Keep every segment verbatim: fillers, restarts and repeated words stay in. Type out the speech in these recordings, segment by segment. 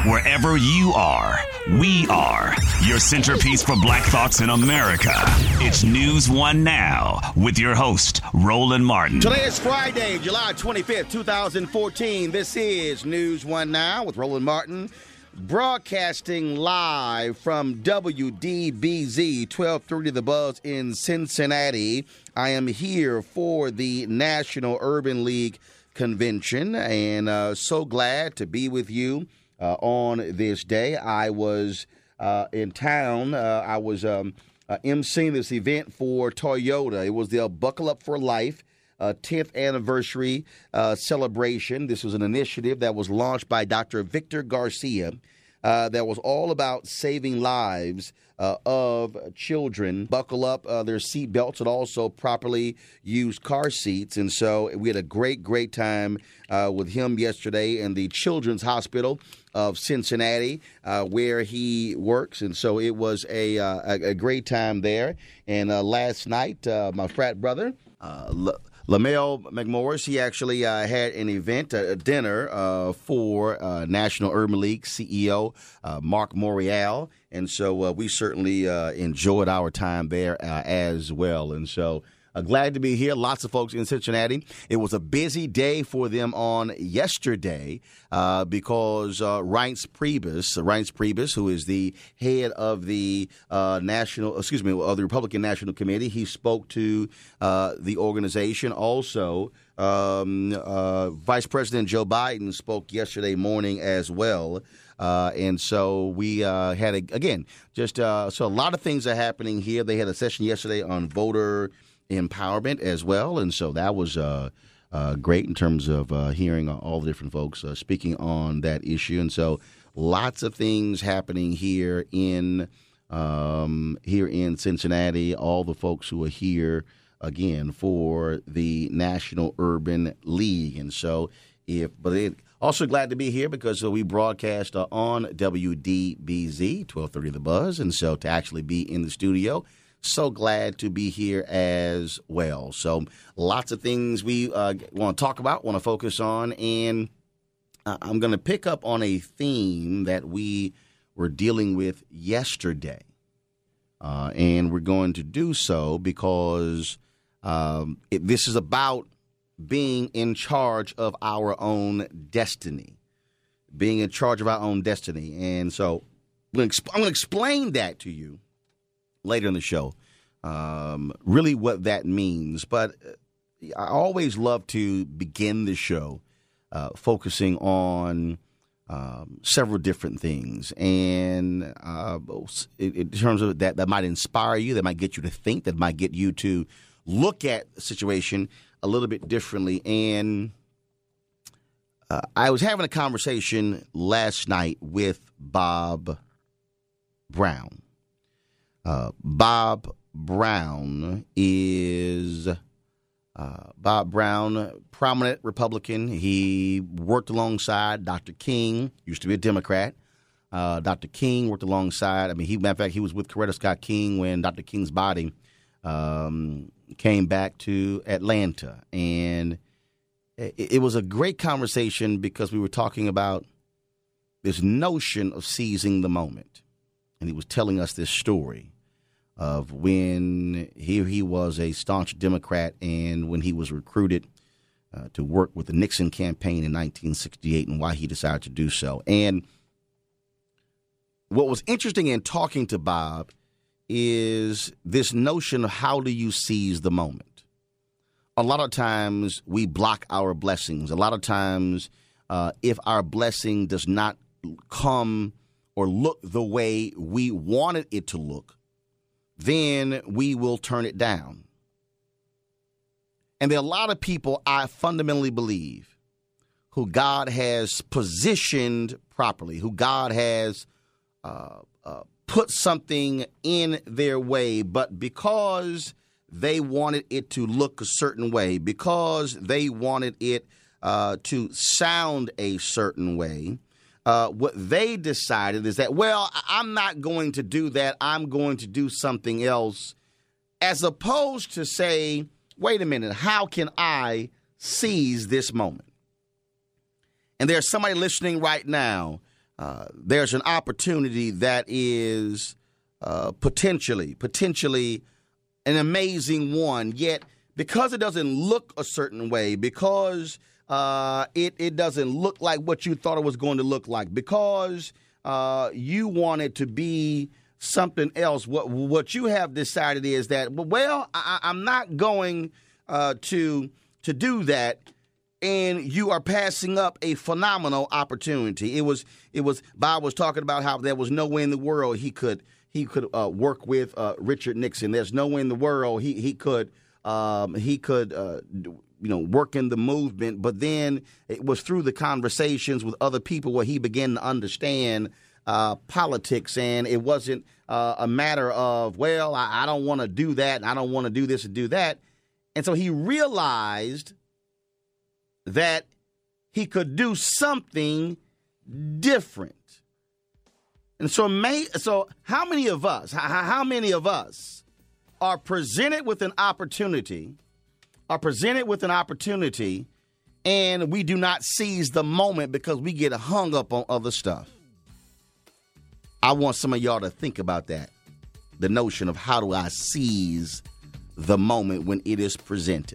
Wherever you are, we are your centerpiece for Black thoughts in America. It's News One Now with your host, Roland Martin. Today is Friday, July twenty-fifth, twenty fourteen. This is News One Now with Roland Martin, broadcasting live from W D B Z twelve thirty The Buzz in Cincinnati. I am here for the National Urban League Convention, and uh, so glad to be with you uh, on this day. I was uh, in town. Uh, I was um, uh, emceeing this event for Toyota. It was the uh, Buckle Up for Life uh, tenth anniversary uh, celebration. This was an initiative that was launched by Doctor Victor Garcia uh, that was all about saving lives Uh, of children. Buckle up uh, their seat belts and also properly use car seats. And so we had a great, great time uh, with him yesterday in the Children's Hospital of Cincinnati, uh, where he works. And so it was a uh, a, a great time there. And uh, last night, uh, my frat brother, uh, L- Lamel McMorris, he actually uh, had an event, a, a dinner uh, for uh, National Urban League C E O uh, Mark Morial. And so uh, we certainly uh, enjoyed our time there uh, as well. And so uh, glad to be here. Lots of folks in Cincinnati. It was a busy day for them on yesterday uh, because uh, Reince Priebus, Reince Priebus, who is the head of the uh, national, excuse me, of the Republican National Committee, he spoke to uh, the organization. Also, um, uh, Vice President Joe Biden spoke yesterday morning as well. Uh, and so we uh, had, a, again, just uh, so a lot of things are happening here. They had a session yesterday on voter empowerment as well. And so that was uh, uh, great in terms of uh, hearing all the different folks uh, speaking on that issue. And so lots of things happening here in um, here in Cincinnati. All the folks who are here, again, for the National Urban League. And so if but it, also glad to be here because uh, we broadcast uh, on W D B Z, twelve thirty The Buzz, and so to actually be in the studio, so glad to be here as well. So lots of things we uh, want to talk about, want to focus on, and uh, I'm going to pick up on a theme that we were dealing with yesterday, uh, and we're going to do so because um, it, this is about being in charge of our own destiny, being in charge of our own destiny. And so I'm going to explain that to you later in the show, um, really what that means. But I always love to begin the show uh, focusing on um, several different things. And uh, in terms of that, that might inspire you, that might get you to think, that might get you to look at the situation a little bit differently. And uh, I was having a conversation last night with Bob Brown. Uh, Bob Brown is uh, Bob Brown, prominent Republican. He worked alongside Doctor King, used to be a Democrat. Uh, Doctor King worked alongside, I mean, he, matter of fact, he was with Coretta Scott King when Doctor King's body um, came back to Atlanta. And it, it was a great conversation because we were talking about this notion of seizing the moment. And he was telling us this story of when here he was a staunch Democrat and when he was recruited uh, to work with the Nixon campaign in nineteen sixty-eight and why he decided to do so. And what was interesting in talking to Bob is this notion of how do you seize the moment. A lot of times we block our blessings. A lot of times uh, if our blessing does not come or look the way we wanted it to look, then we will turn it down. And there are a lot of people, I fundamentally believe, who God has positioned properly, who God has uh, uh, put something in their way, but because they wanted it to look a certain way, because they wanted it uh, to sound a certain way, uh, what they decided is that, well, I'm not going to do that. I'm going to do something else, as opposed to say, wait a minute, how can I seize this moment? And there's somebody listening right now uh, there's an opportunity that is uh, potentially, potentially an amazing one, yet because it doesn't look a certain way, because uh, it, it doesn't look like what you thought it was going to look like, because uh, you want it to be something else, what what you have decided is that, well, I, I'm not going uh, to to do that, and you are passing up a phenomenal opportunity. It was it was Bob was talking about how there was no way in the world he could he could uh, work with uh, Richard Nixon. There's no way in the world he he could um, he could uh, you know work in the movement. But then it was through the conversations with other people where he began to understand Uh, politics, and it wasn't uh, a matter of, well, I, I don't want to do that, and I don't want to do this and do that. And so he realized that he could do something different. And so, may, so how many of us, how, how many of us are presented with an opportunity, are presented with an opportunity, and we do not seize the moment because we get hung up on other stuff? I want some of y'all to think about that. The notion of how do I seize the moment when it is presented.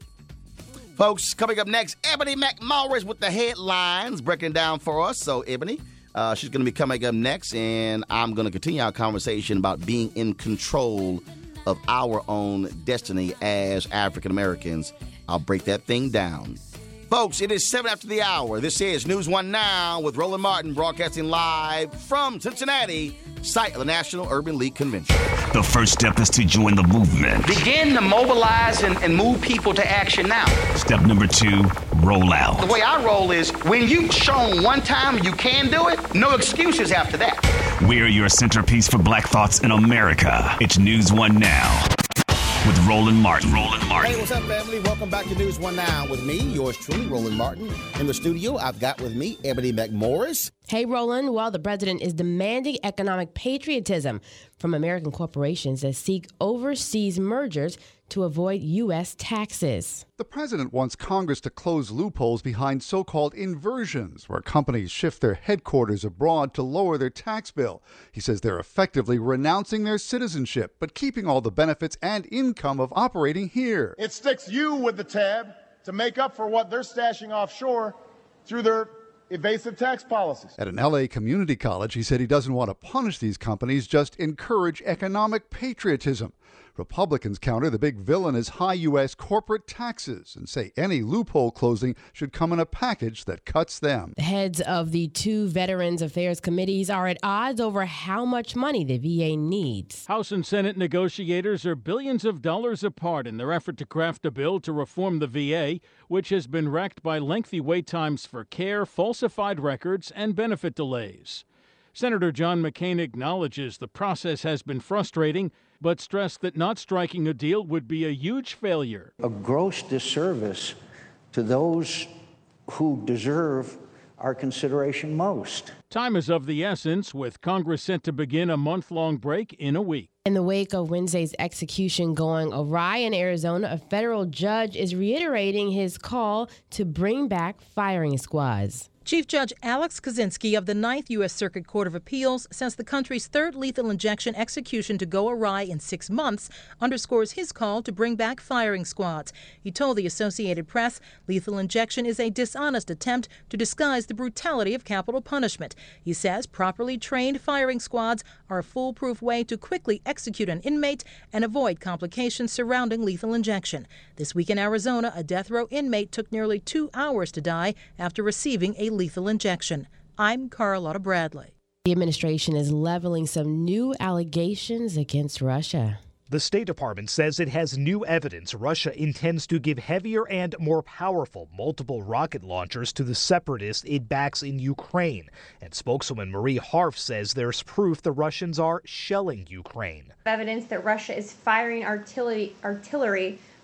Folks, coming up next, Ebony McMorris with the headlines breaking down for us. So, Ebony, uh, she's going to be coming up next, and I'm going to continue our conversation about being in control of our own destiny as African Americans. I'll break that thing down. Folks, it is seven after the hour. This is News One Now with Roland Martin, broadcasting live from Cincinnati, site of the National Urban League Convention. The first step is to join the movement. Begin to mobilize and, and move people to action now. Step number two, roll out. The way I roll is when you've shown one time you can do it, no excuses after that. We're your centerpiece for Black Thoughts in America. It's News One Now with Roland Martin. Roland Martin. Hey, what's up, family? Welcome back to News One Now with me, yours truly, Roland Martin. In the studio, I've got with me Ebony McMorris. Hey, Roland. Well, the president is demanding economic patriotism from American corporations that seek overseas mergers to avoid U S taxes. The president wants Congress to close loopholes behind so-called inversions, where companies shift their headquarters abroad to lower their tax bill. He says they're effectively renouncing their citizenship, but keeping all the benefits and income of operating here. It sticks you with the tab to make up for what they're stashing offshore through their evasive tax policies. At an L A community college, he said he doesn't want to punish these companies, just encourage economic patriotism. Republicans counter the big villain is high U S corporate taxes and say any loophole closing should come in a package that cuts them. The heads of the two Veterans Affairs committees are at odds over how much money the V A needs. House and Senate negotiators are billions of dollars apart in their effort to craft a bill to reform the V A, which has been wrecked by lengthy wait times for care, falsified records, and benefit delays. Senator John McCain acknowledges the process has been frustrating, but stressed that not striking a deal would be a huge failure. A gross disservice to those who deserve our consideration most. Time is of the essence, with Congress set to begin a month-long break in a week. In the wake of Wednesday's execution going awry in Arizona, a federal judge is reiterating his call to bring back firing squads. Chief Judge Alex Kozinski of the Ninth U S Circuit Court of Appeals says the country's third lethal injection execution to go awry in six months underscores his call to bring back firing squads. He told the Associated Press lethal injection is a dishonest attempt to disguise the brutality of capital punishment. He says properly trained firing squads are a foolproof way to quickly execute an inmate and avoid complications surrounding lethal injection. This week in Arizona, a death row inmate took nearly two hours to die after receiving a lethal injection. I'm Carlotta Bradley. The administration is leveling some new allegations against Russia. The State Department says it has new evidence Russia intends to give heavier and more powerful multiple rocket launchers to the separatists it backs in Ukraine. And spokeswoman Marie Harf says there's proof the Russians are shelling Ukraine. Evidence that Russia is firing artillery, artillery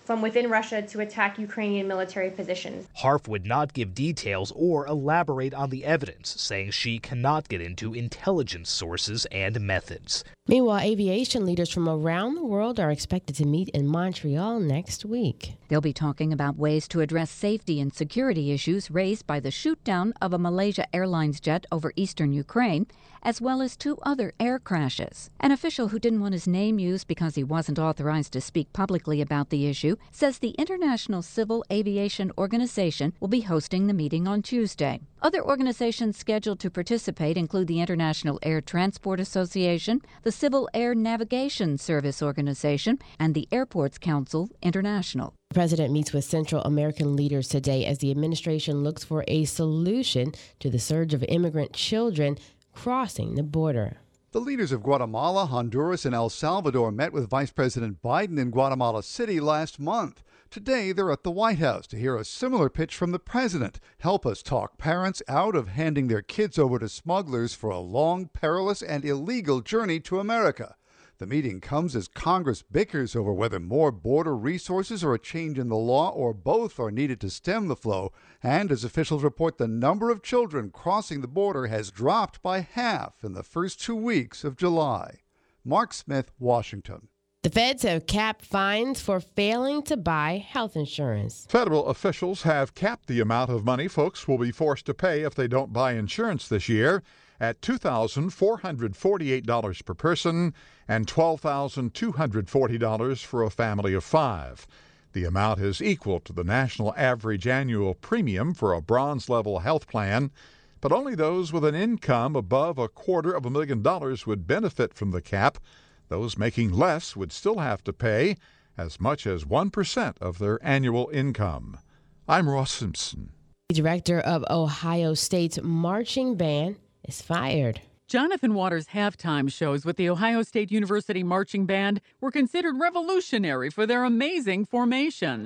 from within Russia to attack Ukrainian military positions. Harf would not give details or elaborate on the evidence, saying she cannot get into intelligence sources and methods. Meanwhile, aviation leaders from around the world are expected to meet in Montreal next week. They'll be talking about ways to address safety and security issues raised by the shootdown of a Malaysia Airlines jet over eastern Ukraine, as well as two other air crashes. An official who didn't want his name used because he wasn't authorized to speak publicly about the issue says the International Civil Aviation Organization will be hosting the meeting on Tuesday. Other organizations scheduled to participate include the International Air Transport Association, the Civil Air Navigation Service Organization, and the Airports Council International. The president meets with Central American leaders today as the administration looks for a solution to the surge of immigrant children crossing the border. The leaders of Guatemala, Honduras, and El Salvador met with Vice President Biden in Guatemala City last month. Today, they're at the White House to hear a similar pitch from the president. Help us talk parents out of handing their kids over to smugglers for a long, perilous, and illegal journey to America. The meeting comes as Congress bickers over whether more border resources or a change in the law or both are needed to stem the flow, and as officials report the number of children crossing the border has dropped by half in the first two weeks of July. Mark Smith, Washington. The feds have capped fines for failing to buy health insurance. Federal officials have capped the amount of money folks will be forced to pay if they don't buy insurance this year at two thousand four hundred forty-eight dollars per person and twelve thousand two hundred forty dollars for a family of five. The amount is equal to the national average annual premium for a bronze-level health plan, but only those with an income above a quarter of a million dollars would benefit from the cap. Those making less would still have to pay as much as one percent of their annual income. I'm Ross Simpson. The director of Ohio State's marching band is fired. Jonathan Waters' halftime shows with the Ohio State University Marching Band were considered revolutionary for their amazing formations.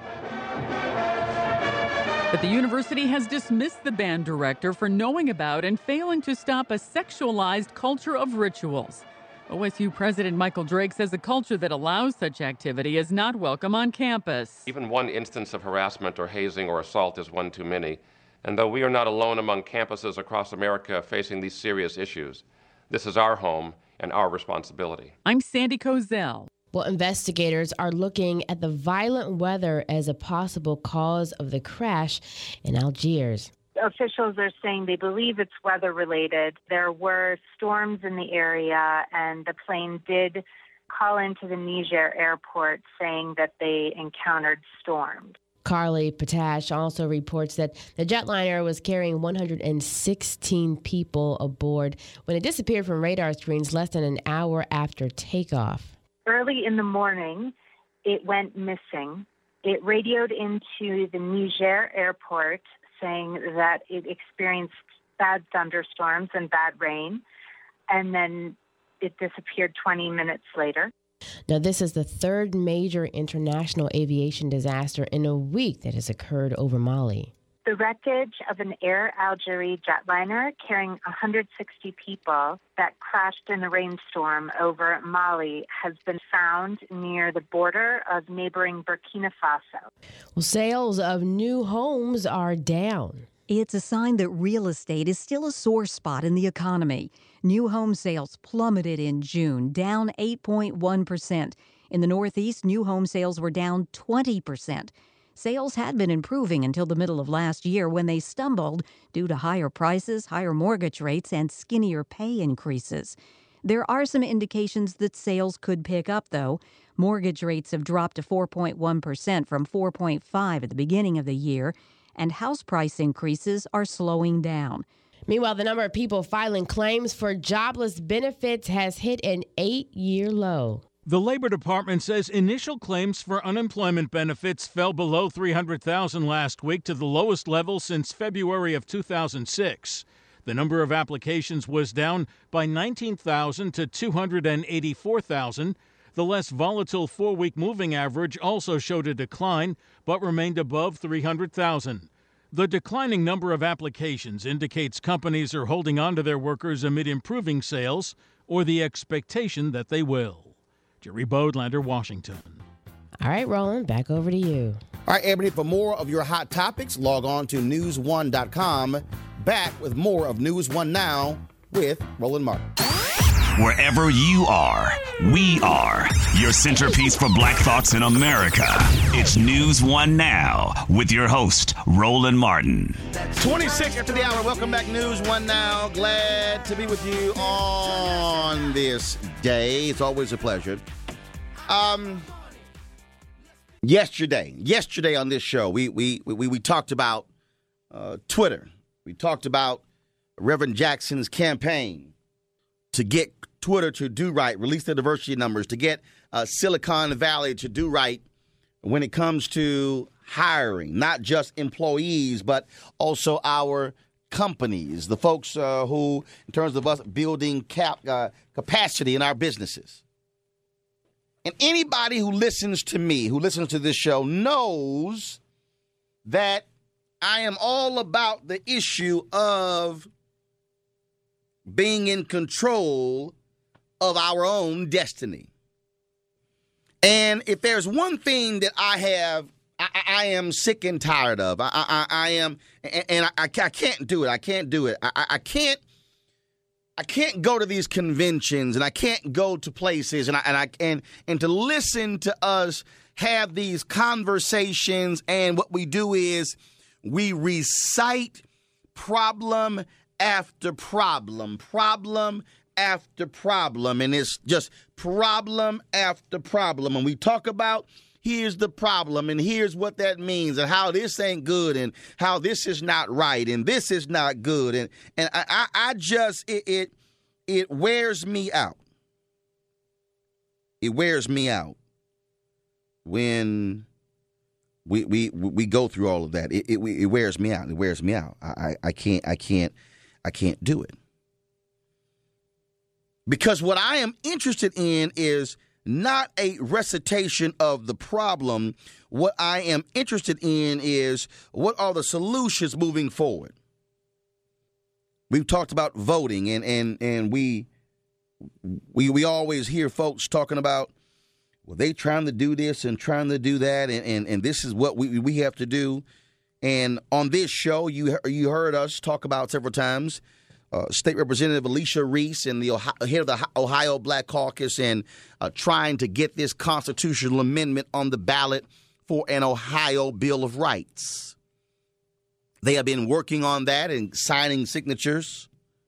But the university has dismissed the band director for knowing about and failing to stop a sexualized culture of rituals. O S U President Michael Drake says a culture that allows such activity is not welcome on campus. Even one instance of harassment or hazing or assault is one too many. And though we are not alone among campuses across America facing these serious issues, this is our home and our responsibility. I'm Sandy Kozel. Well, investigators are looking at the violent weather as a possible cause of the crash in Algiers. Officials are saying they believe it's weather-related. There were storms in the area, and the plane did call into the Niger airport saying that they encountered storms. Carly Potash also reports that the jetliner was carrying one hundred sixteen people aboard when it disappeared from radar screens less than an hour after takeoff. Early in the morning, it went missing. It radioed into the Niger airport saying that it experienced bad thunderstorms and bad rain, and then it disappeared twenty minutes later. Now, this is the third major international aviation disaster in a week that has occurred over Mali. The wreckage of an Air Algérie jetliner carrying one hundred sixty people that crashed in a rainstorm over Mali has been found near the border of neighboring Burkina Faso. Well, sales of new homes are down. It's a sign that real estate is still a sore spot in the economy. New home sales plummeted in June, down eight point one percent. In the Northeast, new home sales were down twenty percent. Sales had been improving until the middle of last year when they stumbled due to higher prices, higher mortgage rates, and skinnier pay increases. There are some indications that sales could pick up, though. Mortgage rates have dropped to four point one percent from four point five percent at the beginning of the year, and house price increases are slowing down. Meanwhile, the number of people filing claims for jobless benefits has hit an eight-year low. The Labor Department says initial claims for unemployment benefits fell below three hundred thousand last week to the lowest level since February of two thousand six. The number of applications was down by nineteen thousand to two hundred eighty-four thousand. The less volatile four-week moving average also showed a decline, but remained above three hundred thousand. The declining number of applications indicates companies are holding on to their workers amid improving sales or the expectation that they will. Jerry Bodlander, Washington. All right, Roland, back over to you. All right, Ebony, for more of your hot topics, log on to news one dot com. Back with more of News One Now with Roland Martin. Wherever you are, we are your centerpiece for Black thoughts in America. It's News One Now with your host, Roland Martin. twenty-six after the hour. Welcome back, News One Now. Glad to be with you on this day. It's always a pleasure. Um, yesterday, yesterday on this show, we we we, we talked about uh, Twitter. We talked about Reverend Jackson's campaign to get Twitter to do right, release the diversity numbers, to get uh, Silicon Valley to do right when it comes to hiring, not just employees, but also our companies, the folks uh, who, in terms of us building cap, uh, capacity in our businesses. And anybody who listens to me, who listens to this show, knows that I am all about the issue of being in control of our own destiny. And if there's one thing that I have, I, I am sick and tired of. I, I, I am, and I, I can't do it. I can't do it. I, I can't. I can't go to these conventions, and I can't go to places, and I and I and and to listen to us have these conversations. And what we do is we recite problem after problem, problem after problem, and it's just problem after problem. And we talk about here's the problem, and here's what that means, and how this ain't good, and how this is not right, and this is not good, and and I I, I just it, it it wears me out. It wears me out when we we we go through all of that. It it, it wears me out. It wears me out. I, I I can't I can't I can't do it. Because what I am interested in is not a recitation of the problem. What I am interested in is what are the solutions moving forward. We've talked about voting, and and and we we we always hear folks talking about, well, they trying to do this and trying to do that, and and, and this is what we we have to do. And on this show, you you heard us talk about several times. Uh, State Representative Alicia Reese and the Ohio, head of the Ohio Black Caucus, and uh, trying to get this constitutional amendment on the ballot for an Ohio Bill of Rights. They have been working on that and signing signatures,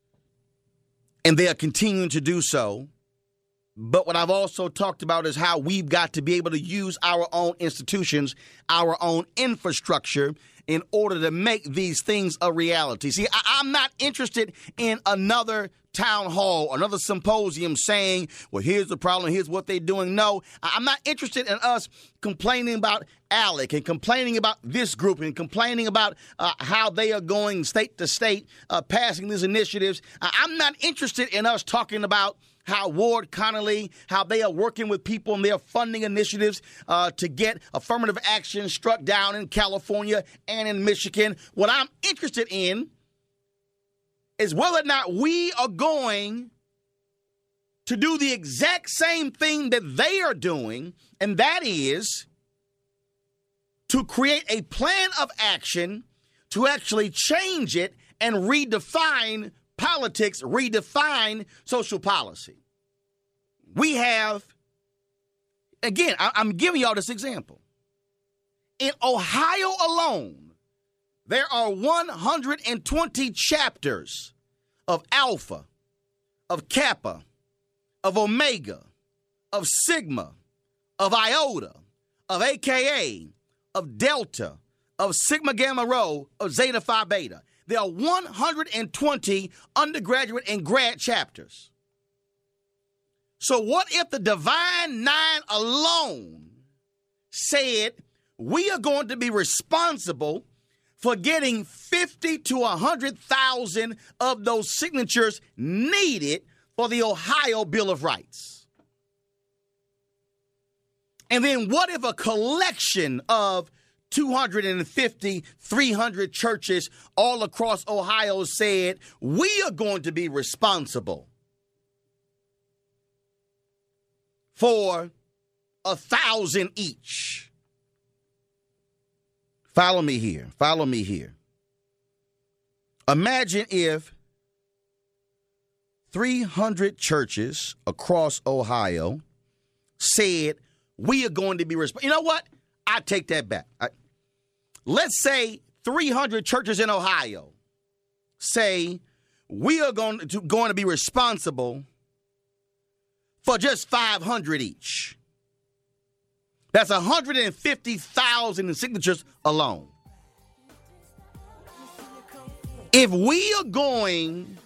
and they are continuing to do so. But what I've also talked about is how we've got to be able to use our own institutions, our own infrastructure, in order to make these things a reality. See, I, I'm not interested in another town hall, another symposium saying, well, here's the problem, here's what they're doing. No, I'm not interested in us complaining about ALEC and complaining about this group and complaining about uh, how they are going state to state, uh, passing these initiatives. I'm not interested in us talking about how Ward Connolly, how they are working with people and they're funding initiatives uh, to get affirmative action struck down in California and in Michigan. What I'm interested in is whether or not we are going to do the exact same thing that they are doing, and that is to create a plan of action to actually change it and redefine politics, redefine social policy. We have, again, I, I'm giving y'all this example. In Ohio alone, there are one hundred twenty chapters of Alpha, of Kappa, of Omega, of Sigma, of Iota, of A K A, of Delta, of Sigma Gamma Rho, of Zeta Phi Beta. There are one hundred twenty undergraduate and grad chapters. So what if the Divine Nine alone said we are going to be responsible for getting fifty to one hundred thousand of those signatures needed for the Ohio Bill of Rights? And then what if a collection of two hundred fifty, three hundred churches all across Ohio said, we are going to be responsible for a thousand each. Follow me here. Follow me here. Imagine if three hundred churches across Ohio said, we are going to be responsible. You know what? I take that back. I, let's say three hundred churches in Ohio say, we are going to, going to be responsible for just five hundred each. That's one hundred fifty thousand signatures alone. If we are going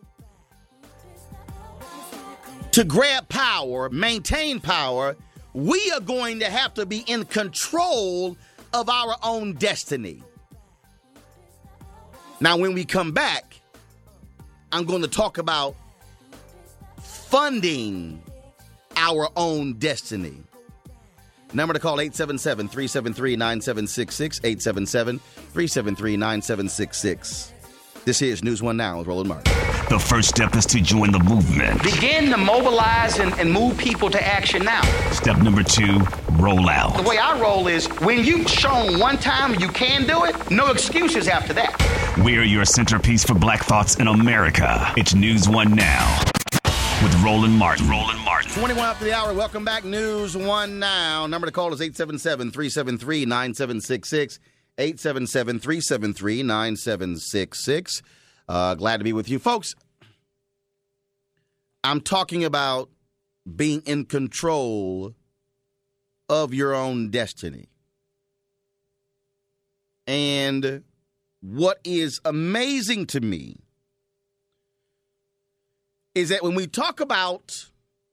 to grab power, maintain power, we are going to have to be in control of our own destiny. Now, when we come back, I'm going to talk about funding our own destiny. Number to call, eight seven seven, three seven three, nine seven six six, eight seven seven, three seven three, nine seven six six. This is News One Now with Roland Martin. The first step is to join the movement. Begin to mobilize and, and move people to action now. Step number two, roll out. The way I roll is when you've shown one time you can do it, no excuses after that. We're your centerpiece for Black Thoughts in America. It's News One Now with Roland Martin. Roland Martin. twenty-one after the hour. Welcome back. News One Now. Number to call is eight seven seven, three seven three, nine seven six six. eight seven seven, three seven three, nine seven six six. Uh, glad to be with you. Folks, I'm talking about being in control of your own destiny. And what is amazing to me is that when we talk about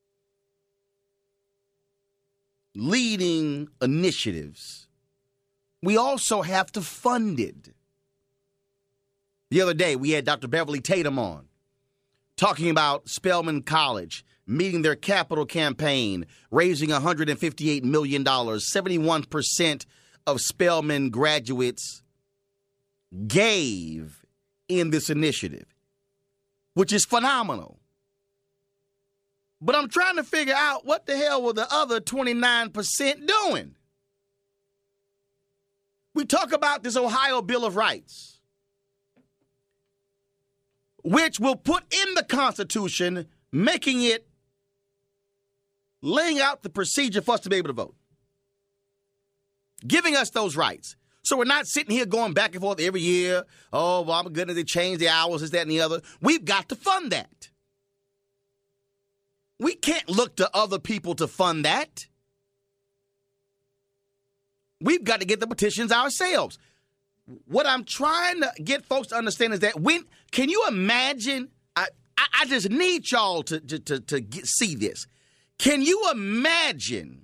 leading initiatives, we also have to fund it. The other day, we had Doctor Beverly Tatum on talking about Spelman College meeting their capital campaign, raising one hundred fifty-eight million dollars. seventy-one percent of Spelman graduates gave in this initiative, which is phenomenal. But I'm trying to figure out what the hell were the other twenty-nine percent doing? We talk about this Ohio Bill of Rights, which will put in the Constitution, making it, laying out the procedure for us to be able to vote, giving us those rights. So we're not sitting here going back and forth every year. Oh, well, my goodness, they changed the hours, this, that, and the other. We've got to fund that. We can't look to other people to fund that. We've got to get the petitions ourselves. What I'm trying to get folks to understand is that when, can you imagine, I, I, I just need y'all to, to, to, to get, see this. Can you imagine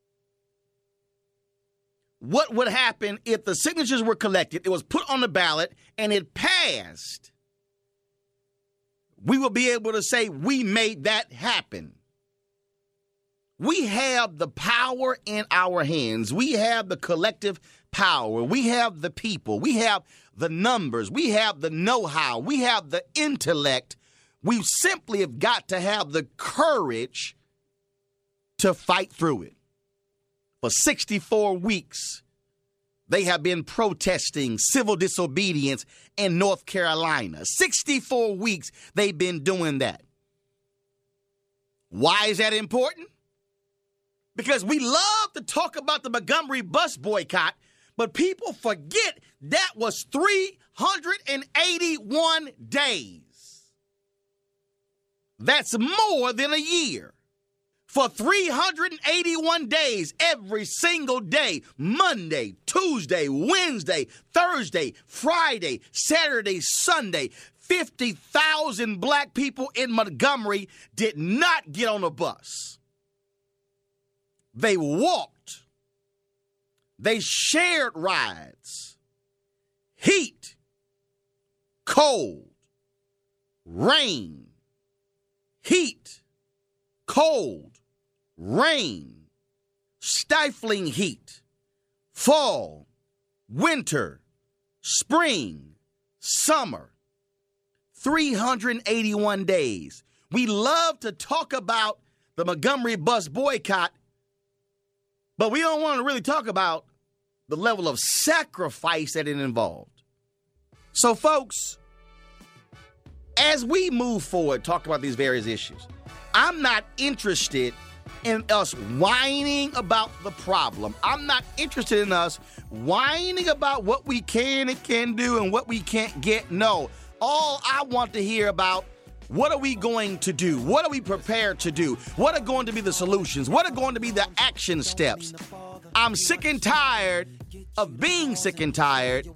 what would happen if the signatures were collected, it was put on the ballot, and it passed? We will be able to say we made that happen. We have the power in our hands. We have the collective power. We have the people. We have the numbers. We have the know-how. We have the intellect. We simply have got to have the courage to fight through it. For sixty-four weeks, they have been protesting civil disobedience in North Carolina. sixty-four weeks they've been doing that. Why is that important? Because we love to talk about the Montgomery bus boycott, but people forget that was three hundred eighty-one days. That's more than a year. For three hundred eighty-one days, every single day, Monday, Tuesday, Wednesday, Thursday, Friday, Saturday, Sunday, fifty thousand black people in Montgomery did not get on a bus. They walked. They shared rides. Heat, cold, rain, heat, cold, rain, stifling heat, fall, winter, spring, summer, three hundred eighty-one days. We love to talk about the Montgomery bus boycott, But we don't want to really talk about the level of sacrifice that it involved. So, folks, as we move forward, talk about these various issues, I'm not interested in us whining about the problem. I'm not interested in us whining about what we can and can do and what we can't get. No. All I want to hear about, what are we going to do? What are we prepared to do? What are going to be the solutions? What are going to be the action steps? I'm sick and tired of being sick and tired.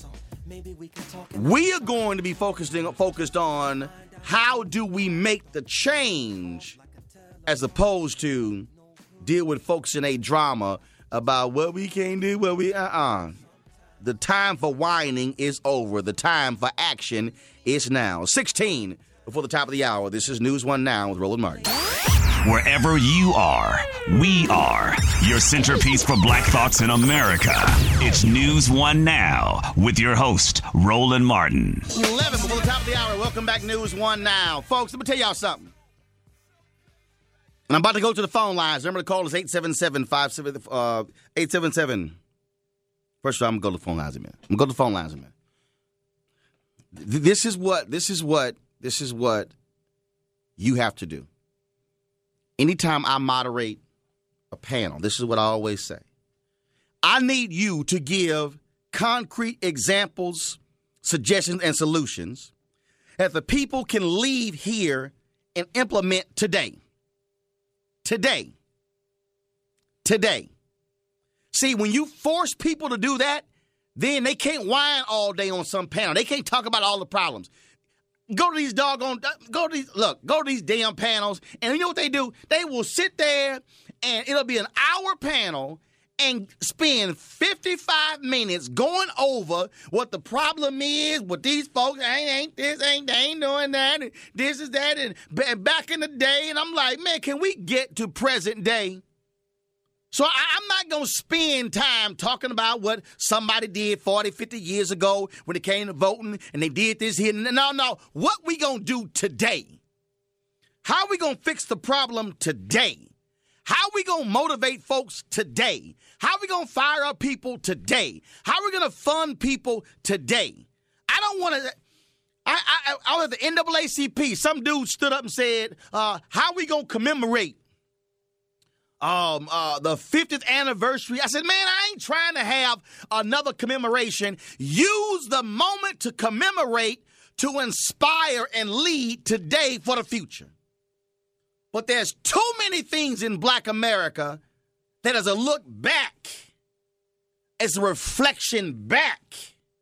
We are going to be focusing, focused on how do we make the change as opposed to deal with folks in a drama about what we can't do, what we, uh-uh. The time for whining is over. The time for action is now. sixteen before the top of the hour. This is News One Now with Roland Martin. Wherever you are, we are your centerpiece for Black Thoughts in America. It's News One Now with your host, Roland Martin. eleven before the top of the hour. Welcome back, News One Now. Folks, let me tell y'all something. And I'm about to go to the phone lines. Remember to call us eight seven seven, five seven, uh, eight seven seven. First of all, I'm going to go to the phone lines in a minute. I'm going to go to the phone lines in a minute. This is what, this is what, this is what you have to do. Anytime I moderate a panel, this is what I always say. I need you to give concrete examples, suggestions, and solutions that the people can leave here and implement today. Today. Today. See, when you force people to do that, then they can't whine all day on some panel. They can't talk about all the problems. Go to these doggone, go to these, look, go to these damn panels, and you know what they do? They will sit there, and it'll be an hour panel, and spend fifty-five minutes going over what the problem is, what these folks ain't, ain't this, ain't, they ain't doing that, and this is that, and back in the day, and I'm like, man, can we get to present day? So I, I'm not going to spend time talking about what somebody did forty, fifty years ago when it came to voting, and they did this here. No, no, what we going to do today? How are we going to fix the problem today? How are we going to motivate folks today? How are we going to fire up people today? How are we going to fund people today? I don't want to. I, I, I was at the N double A C P. Some dude stood up and said, uh, how are we going to commemorate um, uh, the fiftieth anniversary? I said, man, I ain't trying to have another commemoration. Use the moment to commemorate, to inspire and lead today for the future. But there's too many things in Black America that is a look back, as a reflection back,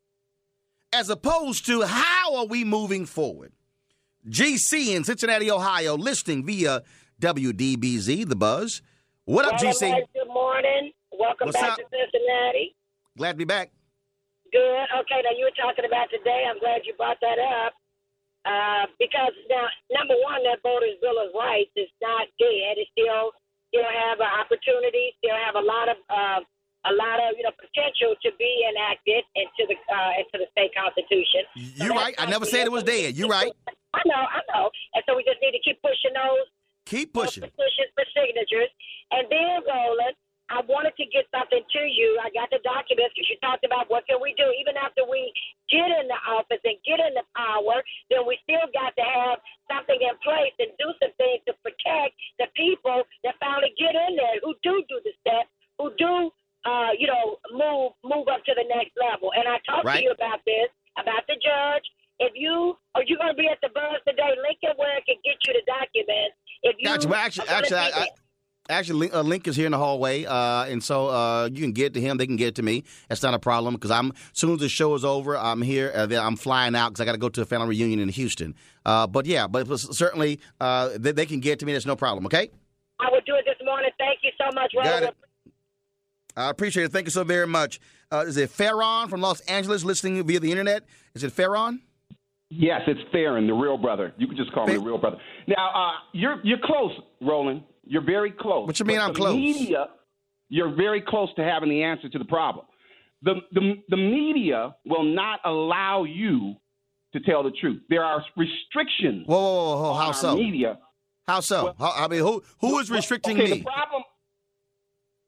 as opposed to how are we moving forward. G C in Cincinnati, Ohio, listening via W D B Z, The Buzz. What up, G C? Good morning. Welcome What's back up? to Cincinnati. Glad to be back. Good. Okay, now you were talking about today. I'm glad you brought that up. Uh, because now, number one, that voters' bill of rights is not dead. It still still have an opportunity, still have a lot of uh, a lot of you know potential to be enacted into the uh, into the state constitution. You're right. I never said it was dead. You're right. I know, I know. And so we just need to keep pushing those. Keep pushing. Those petitions for signatures, and then Roland, I wanted to get something to you. I got the documents because you talked about what can we do even after we get in the office and get in the power. Then we still got to have something in place and do some things to protect the people that finally get in there, who do do the steps, who do, uh, you know, move move up to the next level. And I talked Right. to you about this, about the judge. If you are you going to be at the Buzz today, Lincoln, where I can get you the documents. If you Gotcha. Well, actually, are actually, gonna I, be I, there. actually, Link, uh, Link is here in the hallway, uh, and so uh, you can get it to him. They can get it to me. That's not a problem because I'm. As soon as the show is over, I'm here. Uh, then I'm flying out because I got to go to a family reunion in Houston. Uh, but yeah, but certainly uh, they, they can get it to me. That's no problem. Okay. I will do it this morning. Thank you so much, Got Roland. it. I appreciate it. Thank you so very much. Uh, is it Farron from Los Angeles listening via the internet? Is it Farron? Yes, it's Farron, the real brother. You can just call me the real brother. Now, uh, you're you're close, Roland. You're very close. What you mean But I'm the close? Media, you're very close to having the answer to the problem. The, the the media will not allow you to tell the truth. There are restrictions. Whoa, whoa, whoa, whoa. on How our so? Media. How so? How, I mean, who who is restricting okay, me? The problem.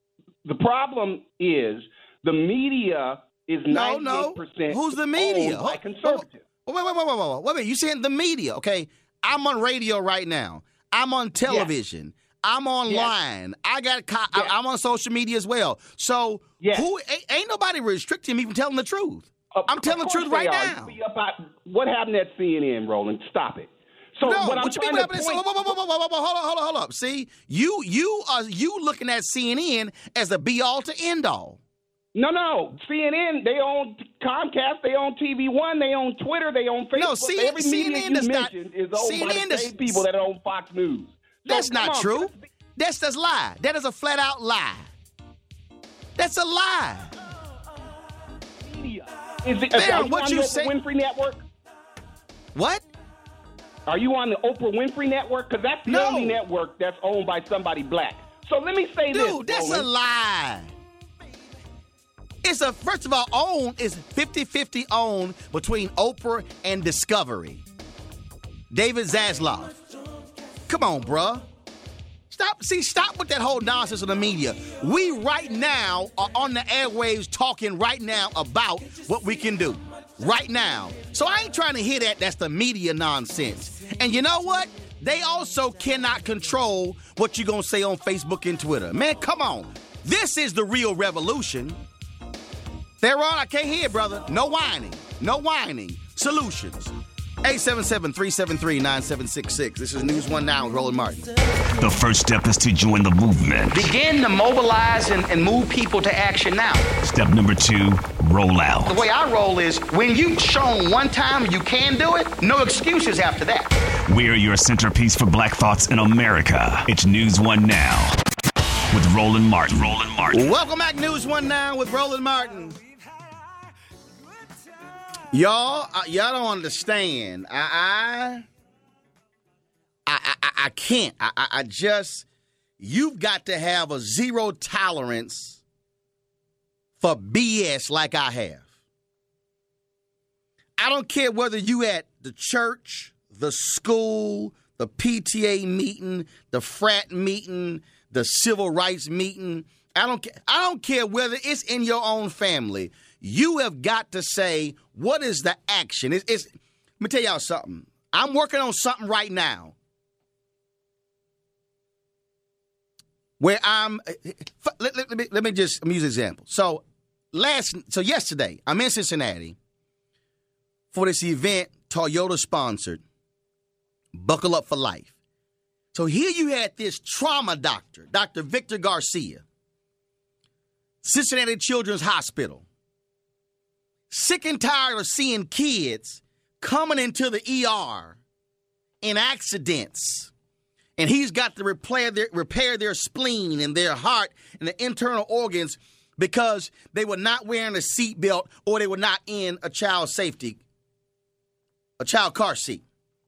the problem is the media is No, ninety-eight percent no. Who's the media? owned by Oh, conservatives. Wait, wait, wait, wait, wait, wait. Wait a minute. You saying the media? Okay, I'm on radio right now. I'm on television. Yes. I'm online. Yes. I got. Co- yes. I, I'm on social media as well. So yes. who ain't, ain't nobody restricting me from telling the truth. Uh, I'm telling the truth right are. now. What happened at C N N, Roland? Stop it. So no, what I'm what you mean? point- Whoa, whoa, whoa, whoa, whoa, whoa, whoa, hold on, hold on, hold on. See, you, you are you looking at C N N as the be all to end all. No, no. C N N, they own Comcast, they own T V One, they own Twitter, they own Facebook. No, C- Every C N N media you mentioned not, is owned C N N by the same people that own Fox News. That's so, not on, true. That's just lie. That is a flat out lie. That's a lie. Media. Is it, Damn, are you what on you the Oprah say? Winfrey Network? What? Are you on the Oprah Winfrey Network? Because that's the no. only network that's owned by somebody black. So let me say Dude, this. Dude, that's Roland. a lie. It's a, first of all, owned is fifty-fifty owned between Oprah and Discovery. David Zaslav. Come on, bruh. Stop, see, stop with that whole nonsense of the media. We right now are on the airwaves talking right now about what we can do. Right now. So I ain't trying to hear that. That's the media nonsense. And you know what? They also cannot control what you're going to say on Facebook and Twitter. Man, come on. This is the real revolution. They're on. I can't hear, brother. No whining. No whining. Solutions. eight seven seven, three seven three, nine seven six six. This is News One Now with Roland Martin. The first step is to join the movement. Begin to mobilize and, and move people to action now. Step number two, roll out. The way I roll is when you've shown one time you can do it, no excuses after that. We're your centerpiece for Black Thoughts in America. It's News One Now with Roland Martin. Roland Martin. Welcome back, News One Now with Roland Martin. Y'all, uh, y'all don't understand. I, I, I, I, I can't. I, I, I just, you've got to have a zero tolerance for B S like I have. I don't care whether you at the church, the school, the P T A meeting, the frat meeting, the civil rights meeting. I don't care. I don't care whether it's in your own family. You have got to say, what is the action? It's, it's, let me tell y'all something. I'm working on something right now where I'm, let, let, let, me, let me just use an example. So last, so yesterday, I'm in Cincinnati for this event Toyota sponsored, Buckle Up for Life. So here you had this trauma doctor, Doctor Victor Garcia, Cincinnati Children's Hospital. Sick and tired of seeing kids coming into the E R in accidents. And he's got to repair their, repair their spleen and their heart and the internal organs because they were not wearing a seatbelt or they were not in a child safety, a child car seat.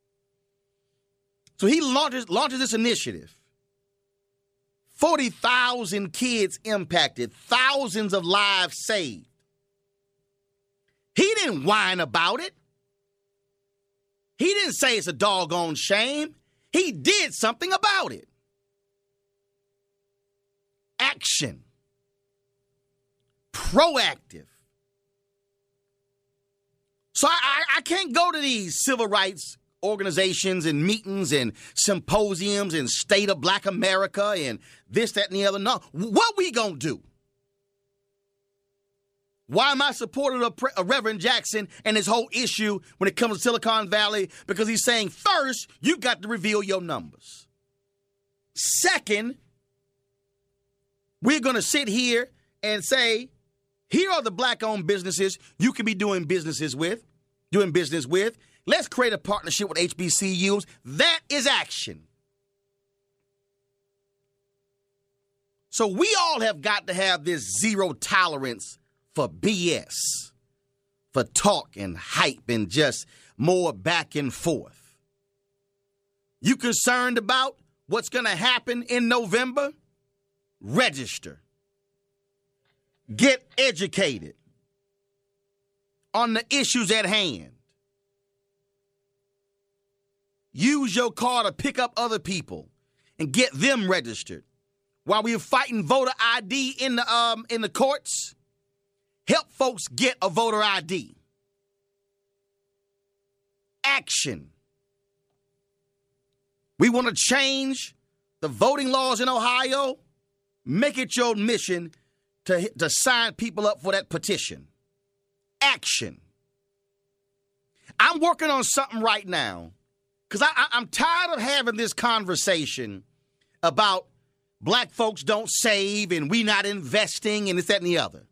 So he launches, launches this initiative. forty thousand kids impacted, thousands of lives saved. He didn't whine about it. He didn't say it's a doggone shame. He did something about it. Action. Proactive. So I, I, I can't go to these civil rights organizations and meetings and symposiums and State of Black America and this, that, and the other. No. What we gonna do? Why am I supporting of, of Reverend Jackson and his whole issue when it comes to Silicon Valley? Because he's saying, first, you got to reveal your numbers. Second, we're going to sit here and say, here are the black-owned businesses you can be doing businesses with, doing business with. Let's create a partnership with H B C Us. That is action. So we all have got to have this zero tolerance for B S, for talk and hype and just more back and forth. You concerned about what's going to happen in November? Register. Get educated on the issues at hand. Use your car to pick up other people and get them registered. while we were fighting voter I D in the um in the courts, help folks get a voter I D. Action. We want to change the voting laws in Ohio. Make it your mission to, to sign people up for that petition. Action. I'm working on something right now because I, I, I'm tired of having this conversation about black folks don't save and we not investing and this, that, and the other.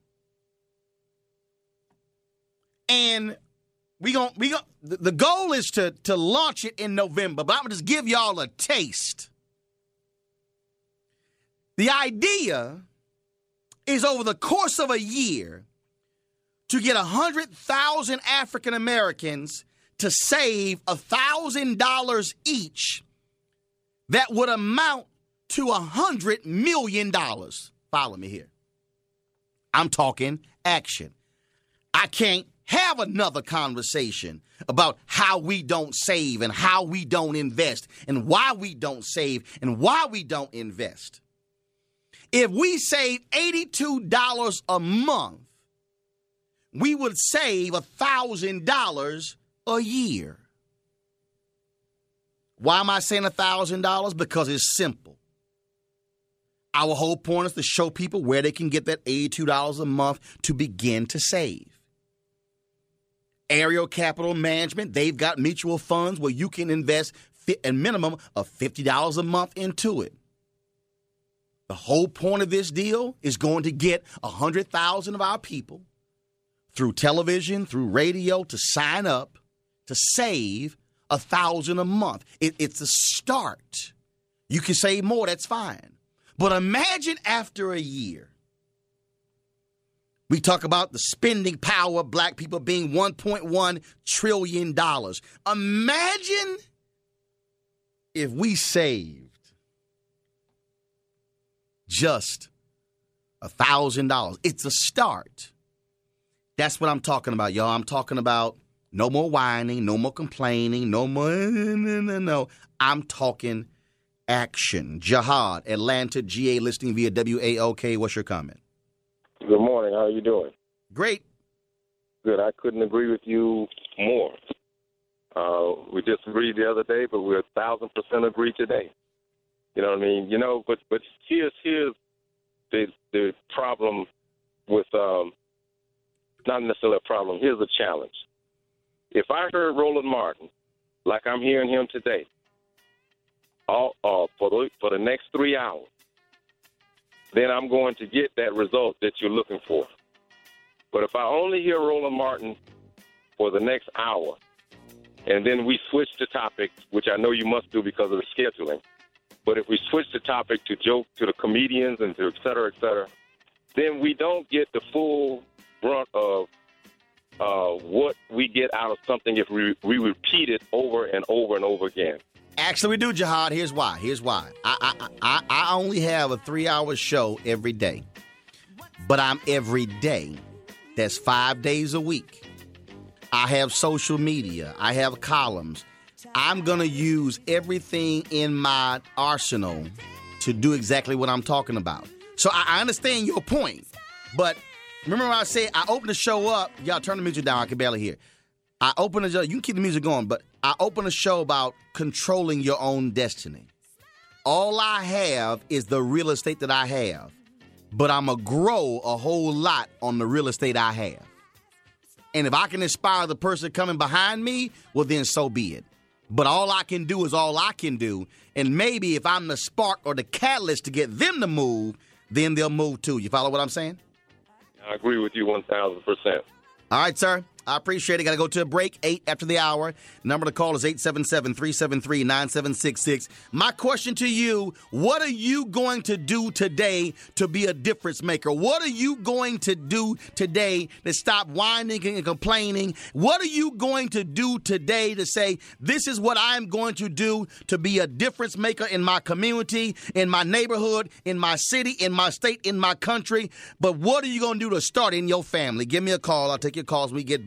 And we gon' we gon' the goal is to, to launch it in November, but I'm going to just give y'all a taste. The idea is over the course of a year to get one hundred thousand African Americans to save one thousand dollars each. That would amount to one hundred million dollars. Follow me here. I'm talking action. I can't have another conversation about how we don't save and how we don't invest and why we don't save and why we don't invest. If we save eighty-two dollars a month, we would save one thousand dollars a year. Why am I saying one thousand dollars? Because it's simple. Our whole point is to show people where they can get that eighty-two dollars a month to begin to save. Aerial Capital Management, they've got mutual funds where you can invest a minimum of fifty dollars a month into it. The whole point of this deal is going to get one hundred thousand of our people through television, through radio, to sign up to save one thousand dollars a month. It, it's a start. You can save more, that's fine. But imagine after a year, we talk about the spending power of black people being one point one trillion dollars. Imagine if we saved just one thousand dollars. It's a start. That's what I'm talking about, y'all. I'm talking about no more whining, no more complaining, no more, no, no, no. I'm talking action. Jihad, Atlanta, G A, listening via W A O K. What's your comment? Good morning. How are you doing? Great. Good. I couldn't agree with you more. Uh, we disagreed the other day, but we're a thousand percent agree today. You know what I mean? You know, but but here's here's the the problem with um, not necessarily a problem. Here's a challenge. If I heard Roland Martin like I'm hearing him today, all uh, for the for the next three hours, then I'm going to get that result that you're looking for. But if I only hear Roland Martin for the next hour, and then we switch the topic, which I know you must do because of the scheduling, but if we switch the topic to joke to the comedians and to et cetera, et cetera, then we don't get the full brunt of uh, what we get out of something if we, we repeat it over and over and over again. Actually, we do, Jihad. Here's why. Here's why. I, I I I only have a three-hour show every day, but I'm every day. That's five days a week. I have social media. I have columns. I'm going to use everything in my arsenal to do exactly what I'm talking about. So I, I understand your point, but remember when I said I opened the show up. Y'all turn the music down. I can barely hear. I open the show. You can keep the music going, but I open a show about controlling your own destiny. All I have is the real estate that I have, but I'm going to grow a whole lot on the real estate I have. And if I can inspire the person coming behind me, well, then so be it. But all I can do is all I can do. And maybe if I'm the spark or the catalyst to get them to move, then they'll move too. You follow what I'm saying? I agree with you one thousand percent. All right, sir. I appreciate it. Got to go to a break, eight after the hour. Number to call is eight seven seven, three seven three, nine seven six six. My question to you, what are you going to do today to be a difference maker? What are you going to do today to stop whining and complaining? What are you going to do today to say, this is what I'm going to do to be a difference maker in my community, in my neighborhood, in my city, in my state, in my country? But what are you going to do to start in your family? Give me a call. I'll take your calls when we get back.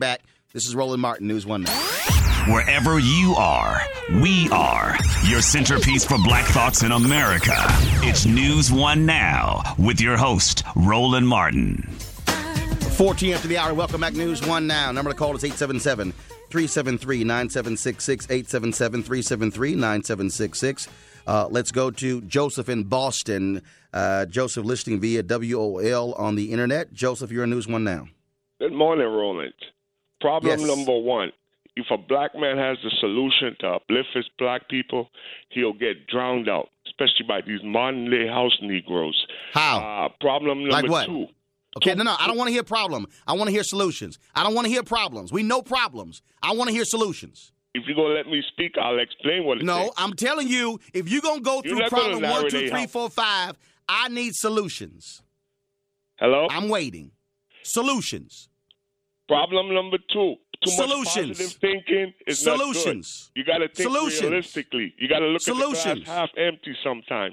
This is Roland Martin, News One Now. Wherever you are, we are your centerpiece for Black Thoughts in America. It's News One Now with your host, Roland Martin. fourteen after the hour. Welcome back, News One Now. Number to call is eight seven seven, three seven three, nine seven six six, eight seven seven, three seven three, nine seven six six. Uh, let's go to Joseph in Boston. Uh, Joseph listening via W O L on the internet. Joseph, you're on News One Now. Good morning, Roland. Problem Yes. number one. If a black man has the solution to uplift his black people, he'll get drowned out, especially by these modern-day house Negroes. How? Uh, problem number Like what? two. Okay, no, no, I don't want to hear problem. I want to hear solutions. I don't want to hear problems. We know problems. I want to hear solutions. If you're going to let me speak, I'll explain what it is. No, I'm telling you, if you're going to go You're through not gonna problem one, narrate two, it three, out. four, five, I need solutions. Hello? I'm waiting. Solutions. Problem number two. Too Solutions. much positive thinking is Solutions. not good. You got to think Solutions. realistically. You got to look Solutions. at the glass half empty sometime.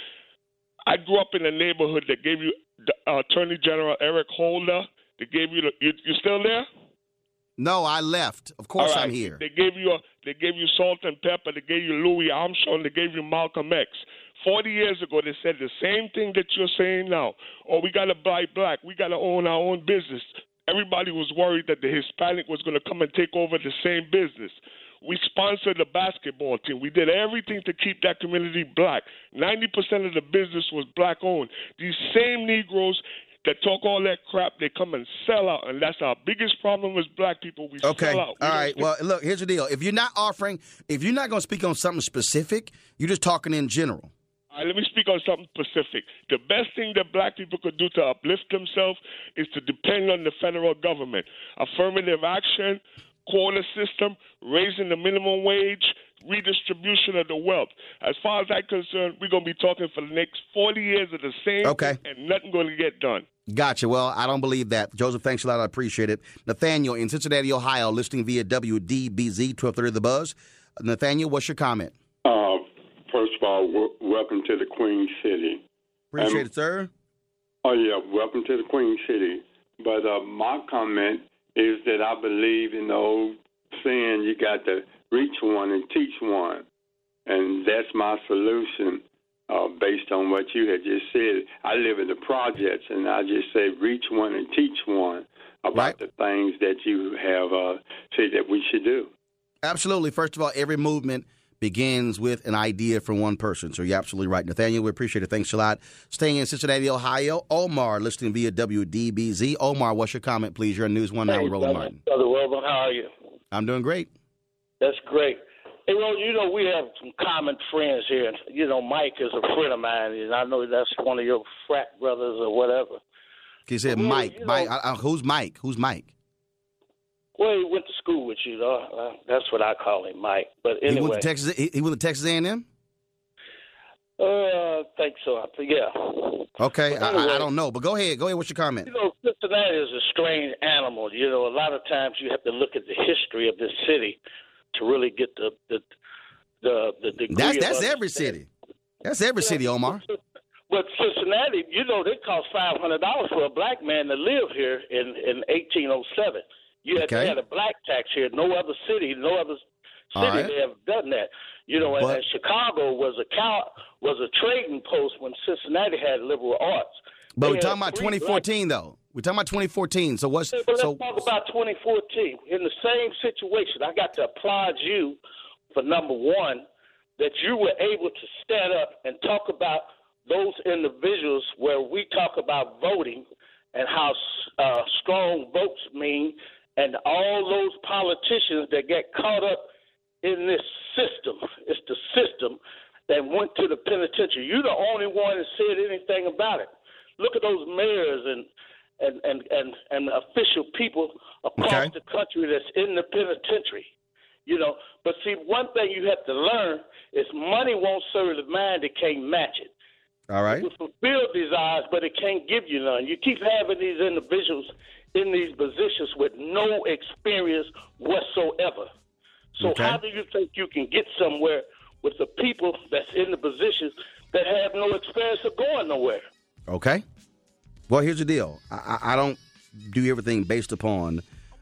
I grew up in a neighborhood that gave you uh, Attorney General Eric Holder. They gave you the, you, you still there? No, I left. Of course All right. I'm here. They gave you a, they gave you Salt and Pepper. They gave you Louis Armstrong. They gave you Malcolm X. Forty years ago, they said the same thing that you're saying now. Oh, we got to buy black. We got to own our own business. Everybody was worried that the Hispanic was going to come and take over the same business. We sponsored the basketball team. We did everything to keep that community black. ninety percent of the business was black-owned. These same Negroes that talk all that crap, they come and sell out, and that's our biggest problem as black people. We Okay. sell All out. We right. don't Well, look, here's the deal. If you're not offering, if you're not going to speak on something specific, you're just talking in general. All right, let me speak on something specific. The best thing that black people could do to uplift themselves is to depend on the federal government. Affirmative action, quota system, raising the minimum wage, redistribution of the wealth. As far as I'm concerned, we're going to be talking for the next forty years of the same Okay. thing, and nothing going to get done. Gotcha. Well, I don't believe that. Joseph, thanks a lot. I appreciate it. Nathaniel in Cincinnati, Ohio, listening via W D B Z, twelve thirty The Buzz. Nathaniel, what's your comment? Uh, first of all, w- welcome to the Queen City. Appreciate Um, it, sir. Oh, yeah, welcome to the Queen City. But uh, my comment is that I believe in the old saying, you got to reach one and teach one. And that's my solution uh, based on what you had just said. I live in the projects, and I just say reach one and teach one about Right. the things that you have uh, said that we should do. Absolutely. First of all, every movement begins with an idea from one person. So you're absolutely right. Nathaniel, we appreciate it. Thanks a lot. Staying in Cincinnati, Ohio, Omar, listening via W D B Z. Omar, what's your comment, please? You're on News One Now Hey, with Roland brother, Martin. Brother Roland, how are you? I'm doing great. That's great. Hey, well, you know, we have some common friends here. You know, Mike is a friend of mine, and I know that's one of your frat brothers or whatever. He said Well, Mike. you Mike. know- I, I, who's Mike? Who's Mike? Well, he went to school with you, though. Uh, that's what I call him, Mike. But He anyway, went to Texas. He, he went to Texas A and M. uh, I think so. I think, yeah. Okay, But I, I, anyway- I don't know, but go ahead. Go ahead. What's your comment? You know, Cincinnati is a strange animal. You know, a lot of times you have to look at the history of this city to really get the the the, the degree. That's of that's every understanding. city. That's every city, Omar. But Cincinnati, you know, they cost five hundred dollars for a black man to live here in in eighteen oh seven. You had, Okay. they had a black tax here. No other city, no other All city right. they have done that. You know, and, But- and Chicago was a cow was a trading post when Cincinnati had liberal arts. But They we're had talking about three twenty fourteen, though. We're talking about twenty fourteen. So what's But let's so? talk about twenty fourteen. In the same situation, I got to applaud you for number one, that you were able to stand up and talk about those individuals where we talk about voting and how uh, strong votes mean, and all those politicians that get caught up in this system. It's the system that went to the penitentiary. You're the only one that said anything about it. Look at those mayors and and and and, and official people across Okay. the country that's in the penitentiary. You know, but see, one thing you have to learn is money won't serve the mind; it can't match it. All right. It will fulfill desires, but it can't give you none. You keep having these individuals in these positions with no experience whatsoever. So Okay. how do you think you can get somewhere with the people that's in the positions that have no experience of going nowhere? Okay. Well, here's the deal. I, I I don't do everything based upon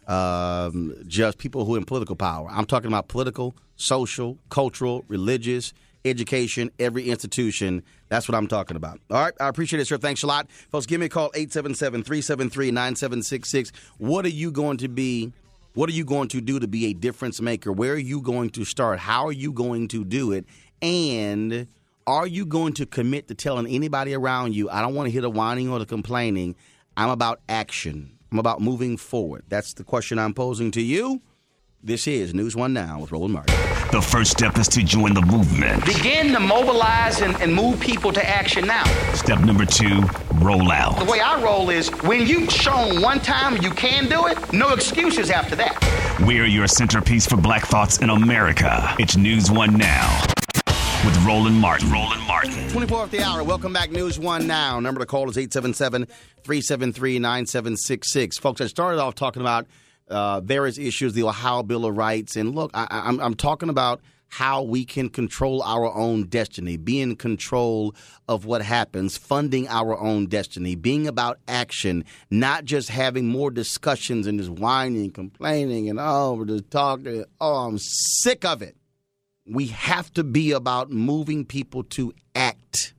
um, just people who are in political power. I'm talking about political, social, cultural, religious, education, every institution. That's what I'm talking about. All right. I appreciate it, sir. Thanks a lot. Folks, give me a call, eight seven seven, three seven three, nine seven six six. What are you going to be, what are you going to do to be a difference maker? Where are you going to start? How are you going to do it? And are you going to commit to telling anybody around you, I don't want to hear the whining or the complaining. I'm about action. I'm about moving forward. That's the question I'm posing to you. This is News One Now with Roland Martin. The first step is to join the movement. Begin to mobilize and, and move people to action now. Step number two, roll out. The way I roll is when you've shown one time you can do it, no excuses after that. We're your centerpiece for Black Thoughts in America. It's News One Now with Roland Martin. Roland Martin. twenty-four of the hour. Welcome back, News One Now. Number to call is eight seven seven, three seven three, nine seven six six. Folks, I started off talking about uh, various issues, the Ohio Bill of Rights. And look, I, I'm, I'm talking about how we can control our own destiny, be in control of what happens, funding our own destiny, being about action, not just having more discussions and just whining, complaining, and oh, we're just talking. Oh, I'm sick of it. We have to be about moving people to act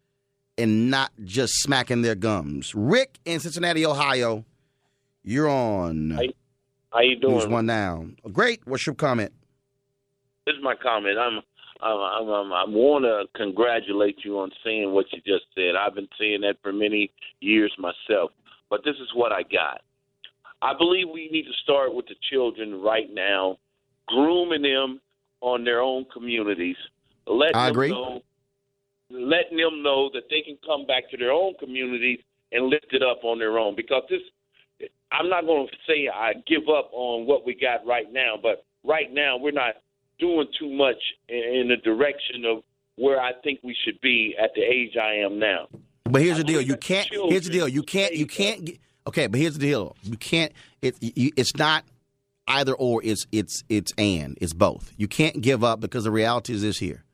and not just smacking their gums. Rick in Cincinnati, Ohio, you're on. How, how you doing? News One Now. Great. What's your comment? This is my comment. I'm, I'm, I'm, I'm I want to congratulate you on saying what you just said. I've been saying that for many years myself, but this is what I got. I believe we need to start with the children right now, grooming them on their own communities, letting I agree. them know, letting them know that they can come back to their own communities and lift it up on their own. Because this, I'm not going to say I give up on what we got right now, but right now we're not doing too much in the direction of where I think we should be at the age I am now. But here's the deal: you can't. Here's the deal: you can't. You can't. Get, okay, but here's the deal: you can't. It. You, it's not either or. It's it's it's and it's both. You can't give up because the reality is this here.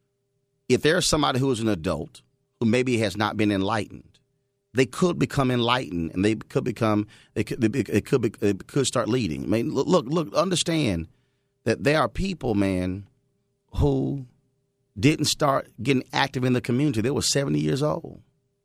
If there's somebody who is an adult who maybe has not been enlightened, they could become enlightened, and they could become. They could. It could. Be, it could start leading. I mean, look, look, look. Understand that there are people, man, who didn't start getting active in the community. They were seventy years old.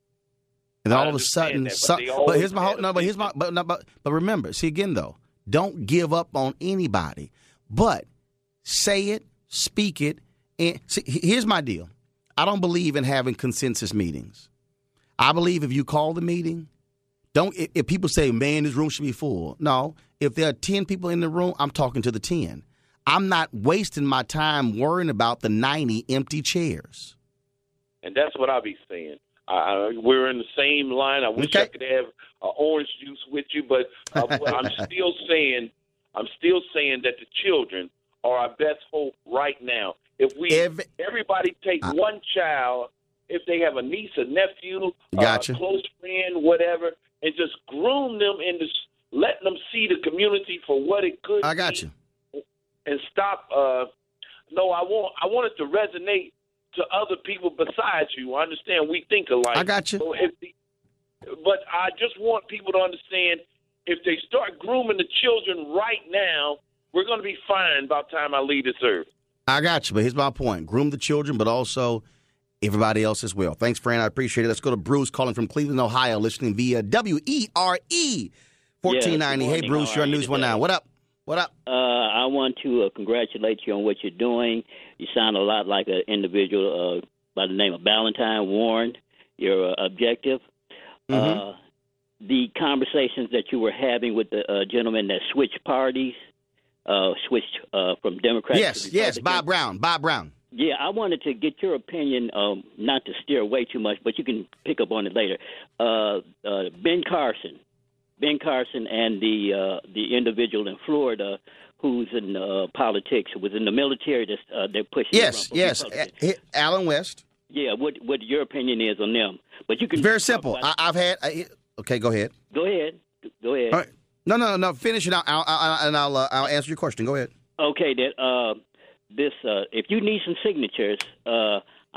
And all of a sudden, that, but, some, but here's my whole, no, but here's my, but, no, but, but remember, see again though, don't give up on anybody, but say it, speak it, and see, here's my deal. I don't believe in having consensus meetings. I believe if you call the meeting, don't, if, if people say, man, this room should be full. No, if there are ten people in the room, I'm talking to the ten. I'm not wasting my time worrying about the ninety empty chairs. And that's what I'll be saying. Uh, we're in the same line. I wish Okay. I could have uh, orange juice with you, but uh, I'm still saying, I'm still saying that the children are our best hope right now. If we, Every, everybody take uh, one child, if they have a niece, a nephew, Gotcha. a close friend, whatever, and just groom them into letting them see the community for what it could I got be. you. And stop. Uh, no, I want. I want it to resonate to other people besides you. I understand we think alike. I got you. So if the, but I just want people to understand if they start grooming the children right now, we're going to be fine by the time I leave this earth. I got you, but here's my point. Groom the children, but also everybody else as well. Thanks, Fran. I appreciate it. Let's go to Bruce calling from Cleveland, Ohio, listening via W E R E fourteen ninety. Yes, hey, Bruce, you're on News One Now. What up? What up? Uh, I want to uh, congratulate you on what you're doing. You sound a lot like an individual uh, by the name of Valentine Warren. You're uh, objective. Mm-hmm. Uh, the conversations that you were having with the uh, gentleman that switched parties, uh, switched uh, from Democrats Yes, to yes, Republicans. Bob Brown. Bob Brown. Yeah, I wanted to get your opinion, um, not to steer away too much, but you can pick up on it later. Uh, uh, Ben Carson. Ben Carson and the uh, the individual in Florida who's in uh, politics, was in the military. That's, uh, they're pushing. Yes, yes. A- Alan West. Yeah, what what your opinion is on them? But you can Very simple. I, I've had. I, okay, go ahead. Go ahead. Go ahead. All right. No, no, no. Finish it out, I'll, I'll, and I'll uh, I'll answer your question. Go ahead. Okay, that uh, this uh, if you need some signatures, uh,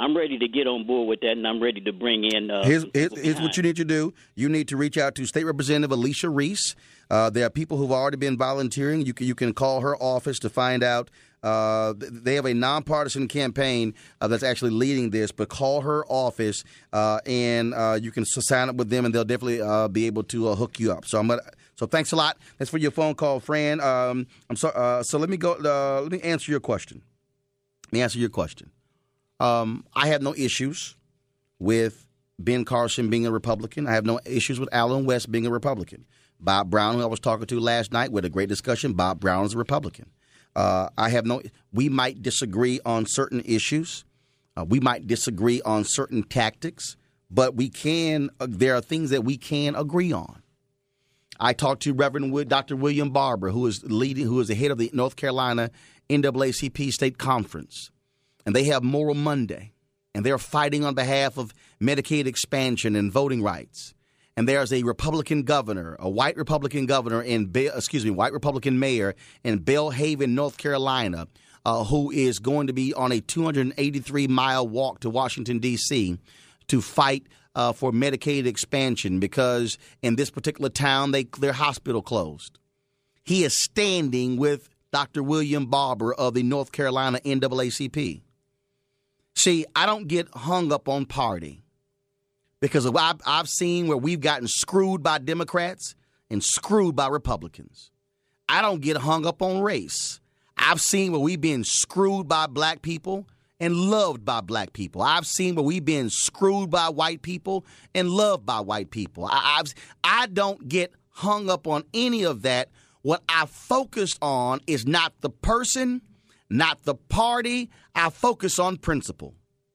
I'm ready to get on board with that, and I'm ready to bring in. Uh, here's here's, here's what you need to do. You need to reach out to State Representative Alicia Reese. Uh, there are people who've already been volunteering. You can, you can call her office to find out. Uh, they have a nonpartisan campaign uh, that's actually leading this, but call her office uh, and uh, you can sign up with them, and they'll definitely uh, be able to uh, hook you up. So I'm gonna. So thanks a lot. That's for your phone call, Fran. Um, I'm sorry. Uh, so let me go. Uh, let me answer your question. Let me answer your question. Um, I have no issues with Ben Carson being a Republican. I have no issues with Allen West being a Republican. Bob Brown, who I was talking to last night, with a great discussion. Bob Brown is a Republican. Uh, I have no. We might disagree on certain issues. Uh, we might disagree on certain tactics, but we can. Uh, there are things that we can agree on. I talked to Reverend Wood, Doctor William Barber, who is leading, who is the head of the North Carolina N double A C P State Conference, and they have Moral Monday, and they're fighting on behalf of Medicaid expansion and voting rights. And there's a Republican governor, a white Republican governor in, Be- excuse me, white Republican mayor in Belhaven, North Carolina, uh, who is going to be on a two hundred eighty-three mile walk to Washington, D C to fight uh, for Medicaid expansion because in this particular town, they their hospital closed. He is standing with Doctor William Barber of the North Carolina N double A C P. See, I don't get hung up on party. Because I've, I've seen where we've gotten screwed by Democrats and screwed by Republicans. I don't get hung up on race. I've seen where we've been screwed by black people and loved by black people. I've seen where we've been screwed by white people and loved by white people. I, I've, I don't get hung up on any of that. What I focused on is not the person, not the party. I focus on principle.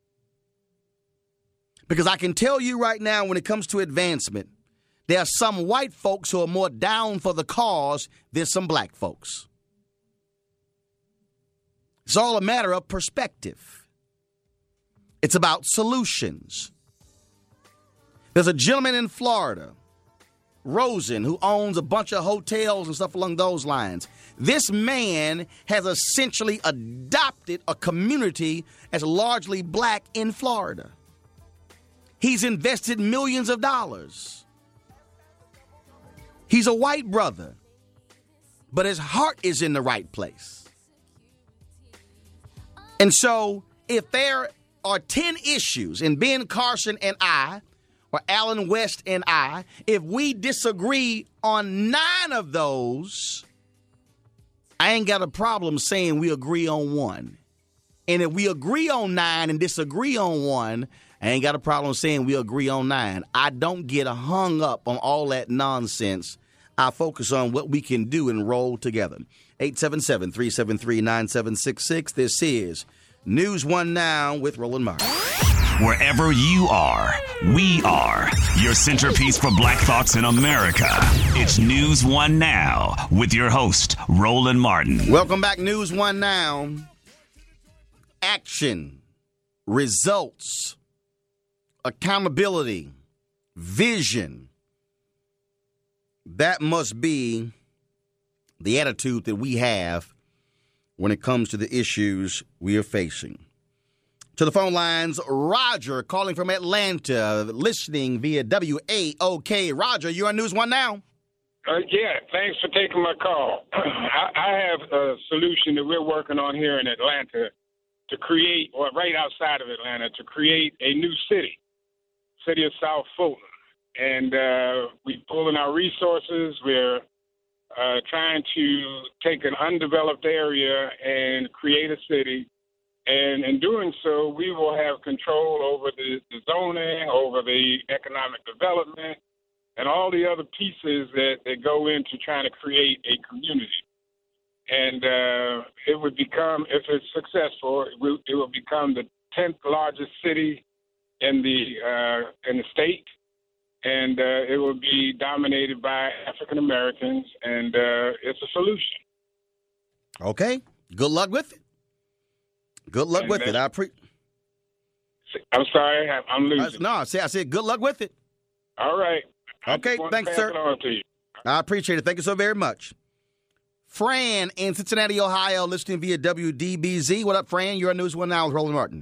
Because I can tell you right now, when it comes to advancement, there are some white folks who are more down for the cause than some black folks. It's all a matter of perspective. It's about solutions. There's a gentleman in Florida, Rosen, who owns a bunch of hotels and stuff along those lines. This man has essentially adopted a community as largely black in Florida. He's invested millions of dollars. He's a white brother, but his heart is in the right place. And so if there are ten issues, and Ben Carson and I, or Allen West and I, if we disagree on nine of those, I ain't got a problem saying we agree on one. And if we agree on nine and disagree on one, I ain't got a problem saying we agree on nine. I don't get hung up on all that nonsense. I focus on what we can do and roll together. eight seven seven, three seven three, nine seven six six. This is News One Now with Roland Martin. Wherever you are, we are your centerpiece for black thoughts in America. It's News One Now with your host, Roland Martin. Welcome back, News One Now. Action, results, accountability, vision. That must be the attitude that we have when it comes to the issues we are facing. To the phone lines, Roger calling from Atlanta, listening via W A O K. Roger, you're on News One Now. Uh, yeah, thanks for taking my call. I, I have a solution that we're working on here in Atlanta to create, or right outside of Atlanta, to create a new city. City of South Fulton. And uh, we're pulling our resources. We're uh, trying to take an undeveloped area and create a city. And in doing so, we will have control over the, the zoning, over the economic development, and all the other pieces that, that go into trying to create a community. And uh, it would become, if it's successful, it will, it will become the tenth largest city in the uh, in the state, and uh, it will be dominated by African Americans, and uh, it's a solution. Okay, good luck with it. Good luck and with it. I pre. I'm sorry, I'm losing. I, no, I said I said good luck with it. All right. Okay, thanks, sir. I appreciate it. Thank you so very much. Fran in Cincinnati, Ohio, listening via W D B Z. What up, Fran? You're on News One Now with Roland Martin.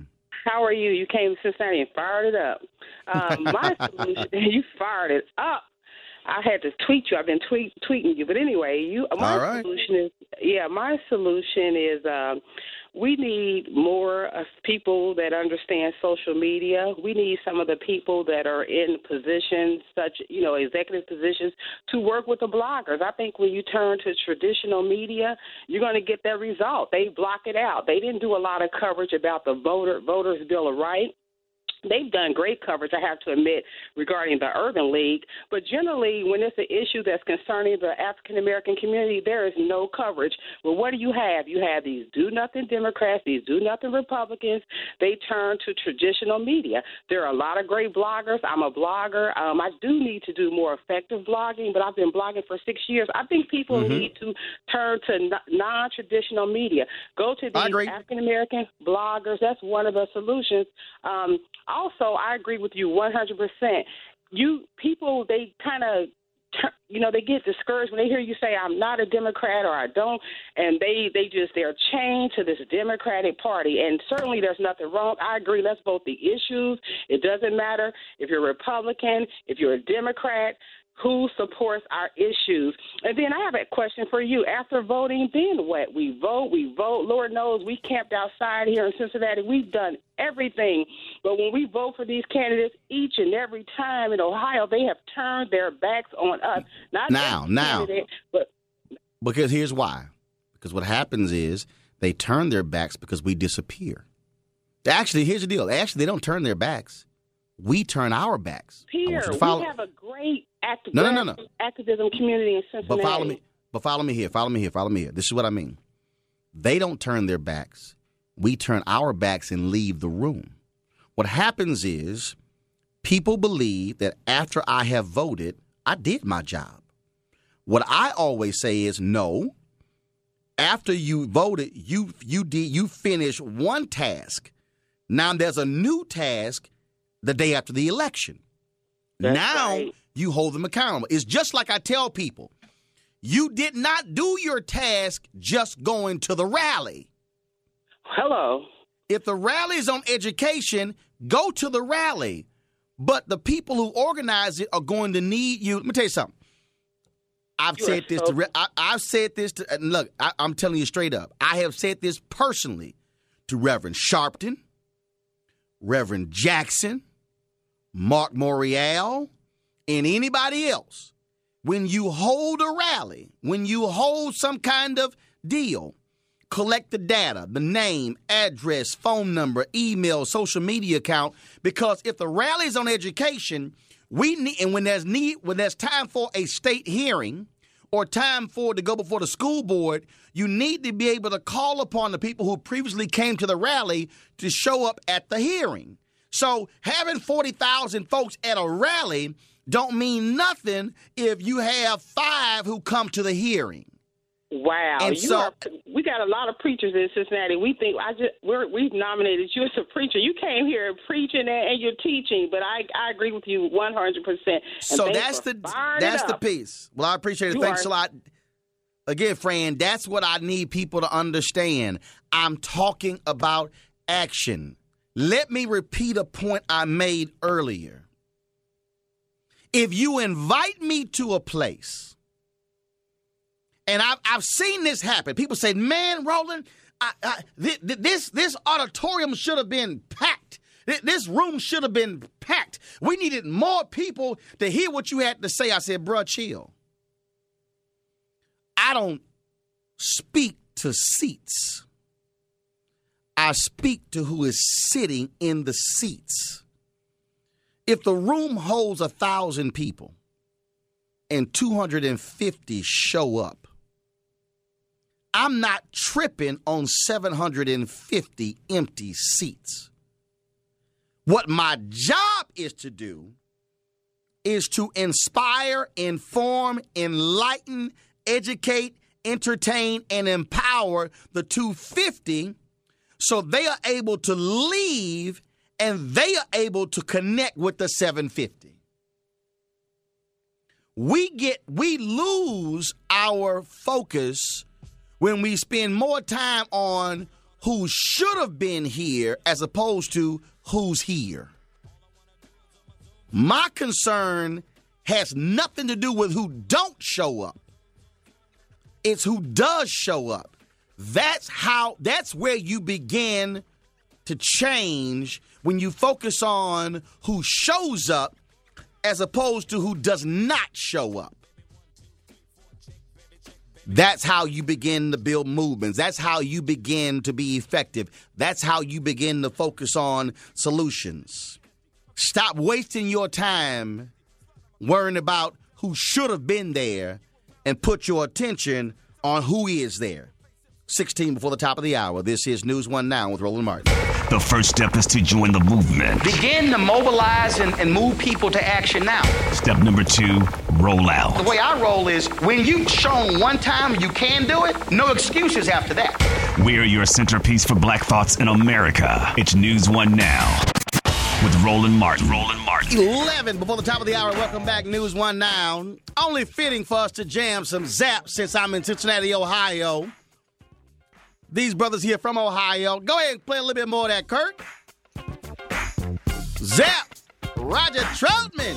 How are you? You came to Cincinnati and fired it up. Um, my solution, you fired it up. I had to tweet you. I've been tweet, tweeting you. But anyway, you. My All right. solution is, yeah, my solution is um, we need more of people that understand social media. We need some of the people that are in positions, such, you know, executive positions, to work with the bloggers. I think when you turn to traditional media, you're going to get that result. They block it out. They didn't do a lot of coverage about the voter voters' Bill of Rights. They've done great coverage, I have to admit, regarding the Urban League. But generally, when it's an issue that's concerning the African-American community, there is no coverage. Well, what do you have? You have these do-nothing Democrats, these do-nothing Republicans. They turn to traditional media. There are a lot of great bloggers. I'm a blogger. Um, I do need to do more effective blogging, but I've been blogging for six years. I think people Mm-hmm. need to turn to n- non-traditional media. Go to these African-American bloggers. That's one of the solutions. Um, Also, I agree with you one hundred percent. You people, they kind of, you know, they get discouraged when they hear you say, I'm not a Democrat or I don't, and they, they just, they're chained to this Democratic Party. And certainly there's nothing wrong. I agree. Let's vote the issues. It doesn't matter if you're a Republican, if you're a Democrat, who supports our issues. And then I have a question for you. After voting, then what? We vote, we vote. Lord knows we camped outside here in Cincinnati. We've done everything. But when we vote for these candidates, each and every time in Ohio, they have turned their backs on us. Not Now, just now. candidate, but Because here's why. Because what happens is they turn their backs because we disappear. Actually, here's the deal. Actually, they don't turn their backs. We turn our backs. I want here, you to we follow- have a great activ- No, no, no, no. activism community in Cincinnati. But follow me. But follow me here. Follow me here. Follow me here. This is what I mean. They don't turn their backs. We turn our backs and leave the room. What happens is people believe that after I have voted, I did my job. What I always say is no. After you voted, you you did you finish one task. Now there's a new task the day after the election. That's now right. you hold them accountable. It's just like I tell people, you did not do your task just going to the rally. Hello. If the rally is on education, go to the rally. But the people who organize it are going to need you. Let me tell you something. I've You said are this so- to. Re- I, I've said this to. And look, I, I'm telling you straight up. I have said this personally to Reverend Sharpton, Reverend Jackson, Mark Morial, and anybody else. When you hold a rally, when you hold some kind of deal, collect the data, the name, address, phone number, email, social media account, because if the rally is on education, we need, and when there's need, when there's time for a state hearing or time for it to go before the school board, you need to be able to call upon the people who previously came to the rally to show up at the hearing. So having forty thousand folks at a rally don't mean nothing if you have five who come to the hearing. Wow, And you so- are, we got a lot of preachers in Cincinnati. We think I just we're, we've nominated you as a preacher. You came here preaching and, and you're teaching, but I I agree with you one hundred percent. So that's the that's the piece. Well, I appreciate it. You Thanks are- a lot. Again, Fran, that's what I need people to understand. I'm talking about action. Let me repeat a point I made earlier. If you invite me to a place, and I've, I've seen this happen, people say, man, Roland, I, I, th- th- this, this auditorium should have been packed. Th- This room should have been packed. We needed more people to hear what you had to say. I said, bruh, chill. I don't speak to seats. I speak to who is sitting in the seats. If the room holds a thousand people and two hundred fifty show up, I'm not tripping on seven hundred fifty empty seats. What my job is to do is to inspire, inform, enlighten, educate, entertain, and empower the two hundred fifty so they are able to leave and they are able to connect with the seven hundred fifty. We get, we lose our focus when we spend more time on who should have been here as opposed to who's here. My concern has nothing to do with who don't show up. It's who does show up. That's how, that's where you begin to change when you focus on who shows up as opposed to who does not show up. That's how you begin to build movements. That's how you begin to be effective. That's how you begin to focus on solutions. Stop wasting your time worrying about who should have been there and put your attention on who is there. sixteen before the top of the hour. This is News One Now with Roland Martin. The first step is to join the movement. Begin to mobilize and, and move people to action now. Step number two, roll out. The way I roll is when you've shown one time you can do it, no excuses after that. We're your centerpiece for Black Thoughts in America. It's News One Now with Roland Martin. Roland Martin. eleven before the top of the hour. Welcome back, News One Now. Only fitting for us to jam some Zap since I'm in Cincinnati, Ohio. These brothers here from Ohio. Go ahead and play a little bit more of that, Kurt. Zap, Roger Troutman.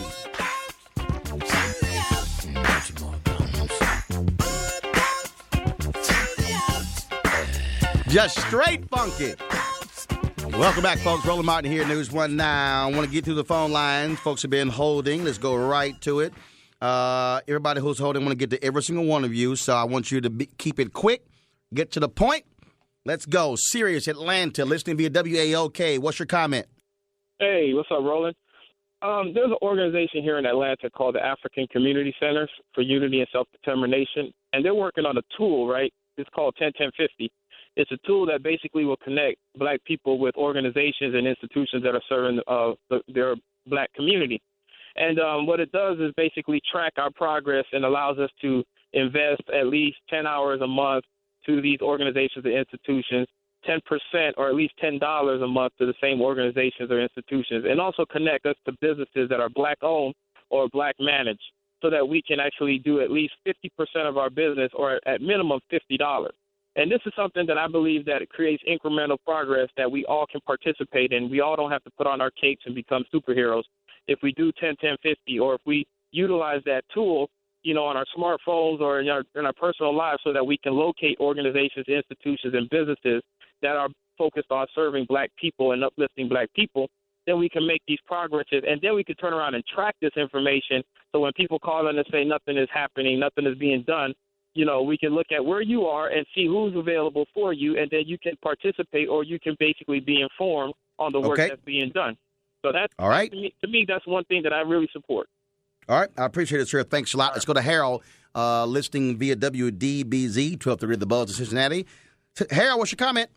Just straight funky. Welcome back, folks. Roland Martin here, News One Now. I want to get through the phone lines. Folks have been holding. Let's go right to it. Uh, everybody who's holding, I want to get to every single one of you, so I want you to be, keep it quick, get to the point. Let's go. Sirius, Atlanta, listening via W A O K. What's your comment? Hey, what's up, Roland? Um, there's an organization here in Atlanta called the African Community Centers for Unity and Self-Determination, and they're working on a tool, right? It's called ten ten fifty. It's a tool that basically will connect black people with organizations and institutions that are serving uh, the, their black community. And um, what it does is basically track our progress and allows us to invest at least ten hours a month to these organizations and institutions, ten percent or at least ten dollars a month to the same organizations or institutions, and also connect us to businesses that are black-owned or black-managed so that we can actually do at least fifty percent of our business or at minimum fifty dollars. And this is something that I believe that it creates incremental progress that we all can participate in. We all don't have to put on our capes and become superheroes. If we do ten ten fifty, or if we utilize that tool, you know, on our smartphones or in our, in our personal lives so that we can locate organizations, institutions, and businesses that are focused on serving black people and uplifting black people, then we can make these progresses, and then we can turn around and track this information so when people call in and say nothing is happening, nothing is being done, you know, we can look at where you are and see who's available for you, and then you can participate or you can basically be informed on the work Okay. that's being done. So that's, All right. to me, to me, that's one thing that I really support. All right. I appreciate it, sir. Thanks a lot. Let's go to Harold, uh, listening via W D B Z, twelve thirty The Buzz in Cincinnati. T- Harold, what's your comment?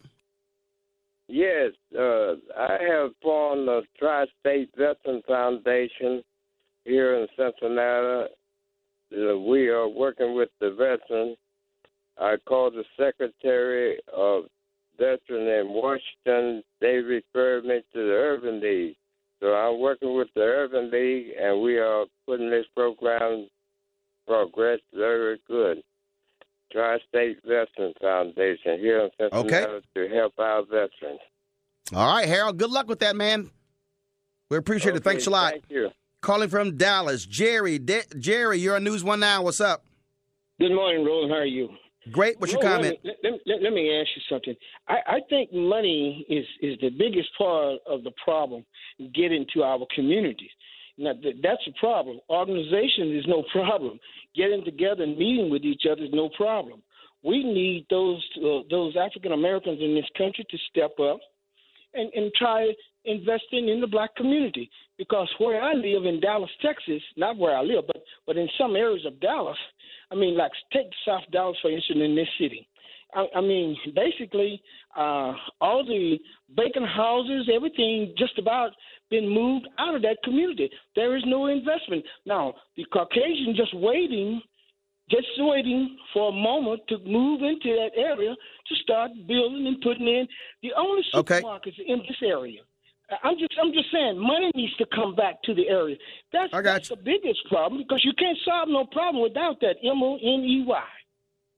Yes, uh, I have formed the Tri-State Veteran Foundation here in Cincinnati. Uh, we are working with the veterans. I called the Secretary of Veteran in Washington. They referred me to the Urban League. So I'm working with the Urban League, and we are putting this program progress very good. Tri-State Veteran Foundation here in Cincinnati Okay. to help our veterans. All right, Harold. Good luck with that, man. We appreciate it. Okay, Thanks a lot. Thank you. Calling from Dallas, Jerry. De- Jerry, you're on News One Now. What's up? Good morning, Roland. How are you? Great. What's your Roland, comment? Let, let, let, let me ask you something. I, I think money is, is the biggest part of the problem getting to our communities. Now, th- that's a problem. Organization is no problem. Getting together and meeting with each other is no problem. We need those uh, those African Americans in this country to step up and, and try investing in the black community. Because where I live in Dallas, Texas, not where I live, but, but in some areas of Dallas, I mean, like take South Dallas, for instance, in this city. I, I mean, basically, uh, all the vacant houses, everything just about been moved out of that community. There is no investment. Now, the Caucasian just waiting, just waiting for a moment to move into that area to start building and putting in the only Okay. supermarkets in this area. I'm just, I'm just saying, money needs to come back to the area. That's, that's the biggest problem because you can't solve no problem without that M O N E Y.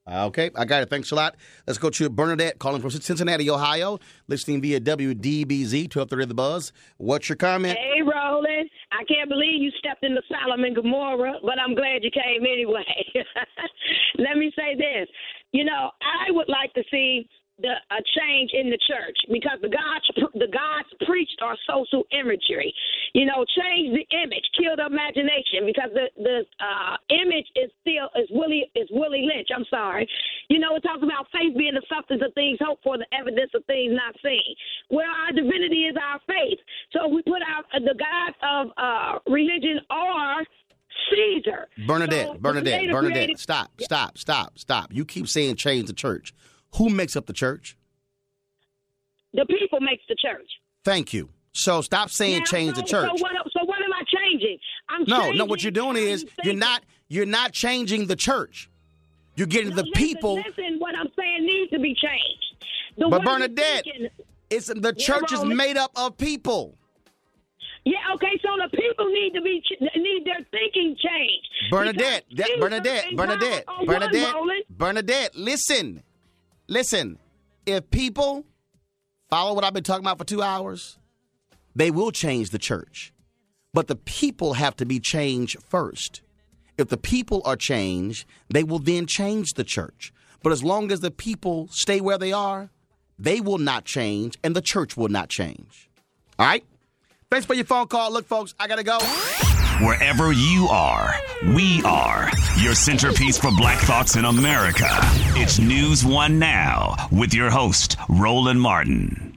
Okay, I got it. Thanks a lot. Let's go to Bernadette calling from Cincinnati, Ohio, listening via W D B Z, twelve thirty The Buzz. What's your comment? Hey, Roland. I can't believe you stepped into Sodom and Gomorrah, but I'm glad you came anyway. Let me say this. You know, I would like to see the a change in the church because the gods the gods preached our social imagery. You know, change the image, kill the imagination because the the uh, image is still is Willie is Willie Lynch. I'm sorry. You know, it talks about faith being the substance of things hoped for, the evidence of things not seen. Where our divinity is our faith. So we put out uh, the gods of uh, religion are Caesar. Bernadette, so Bernadette, Bernadette, created- stop, stop, stop, stop. You keep saying change the church. Who makes up the church? The people makes the church. Thank you. So stop saying Now, change so, the church. So what, so what am I changing? I'm No, changing no, what you're doing is you're not you're not changing the church. You're getting No, the listen, people. Listen, what I'm saying needs to be changed. The But way you're Bernadette, thinking- it's the Yeah, church is Roland. made up of people. Yeah, okay, so the people need to be ch- need their thinking changed. Bernadette, Because that, Jesus Bernadette, and Bernadette, God are one, Bernadette, Roland. Bernadette, listen. Listen. If people follow what I've been talking about for two hours, they will change the church. But the people have to be changed first. If the people are changed, they will then change the church. But as long as the people stay where they are, they will not change and the church will not change. All right? Thanks for your phone call. Look, folks, I got to go. Wherever you are, we are your centerpiece for Black Thoughts in America. It's News One Now with your host, Roland Martin.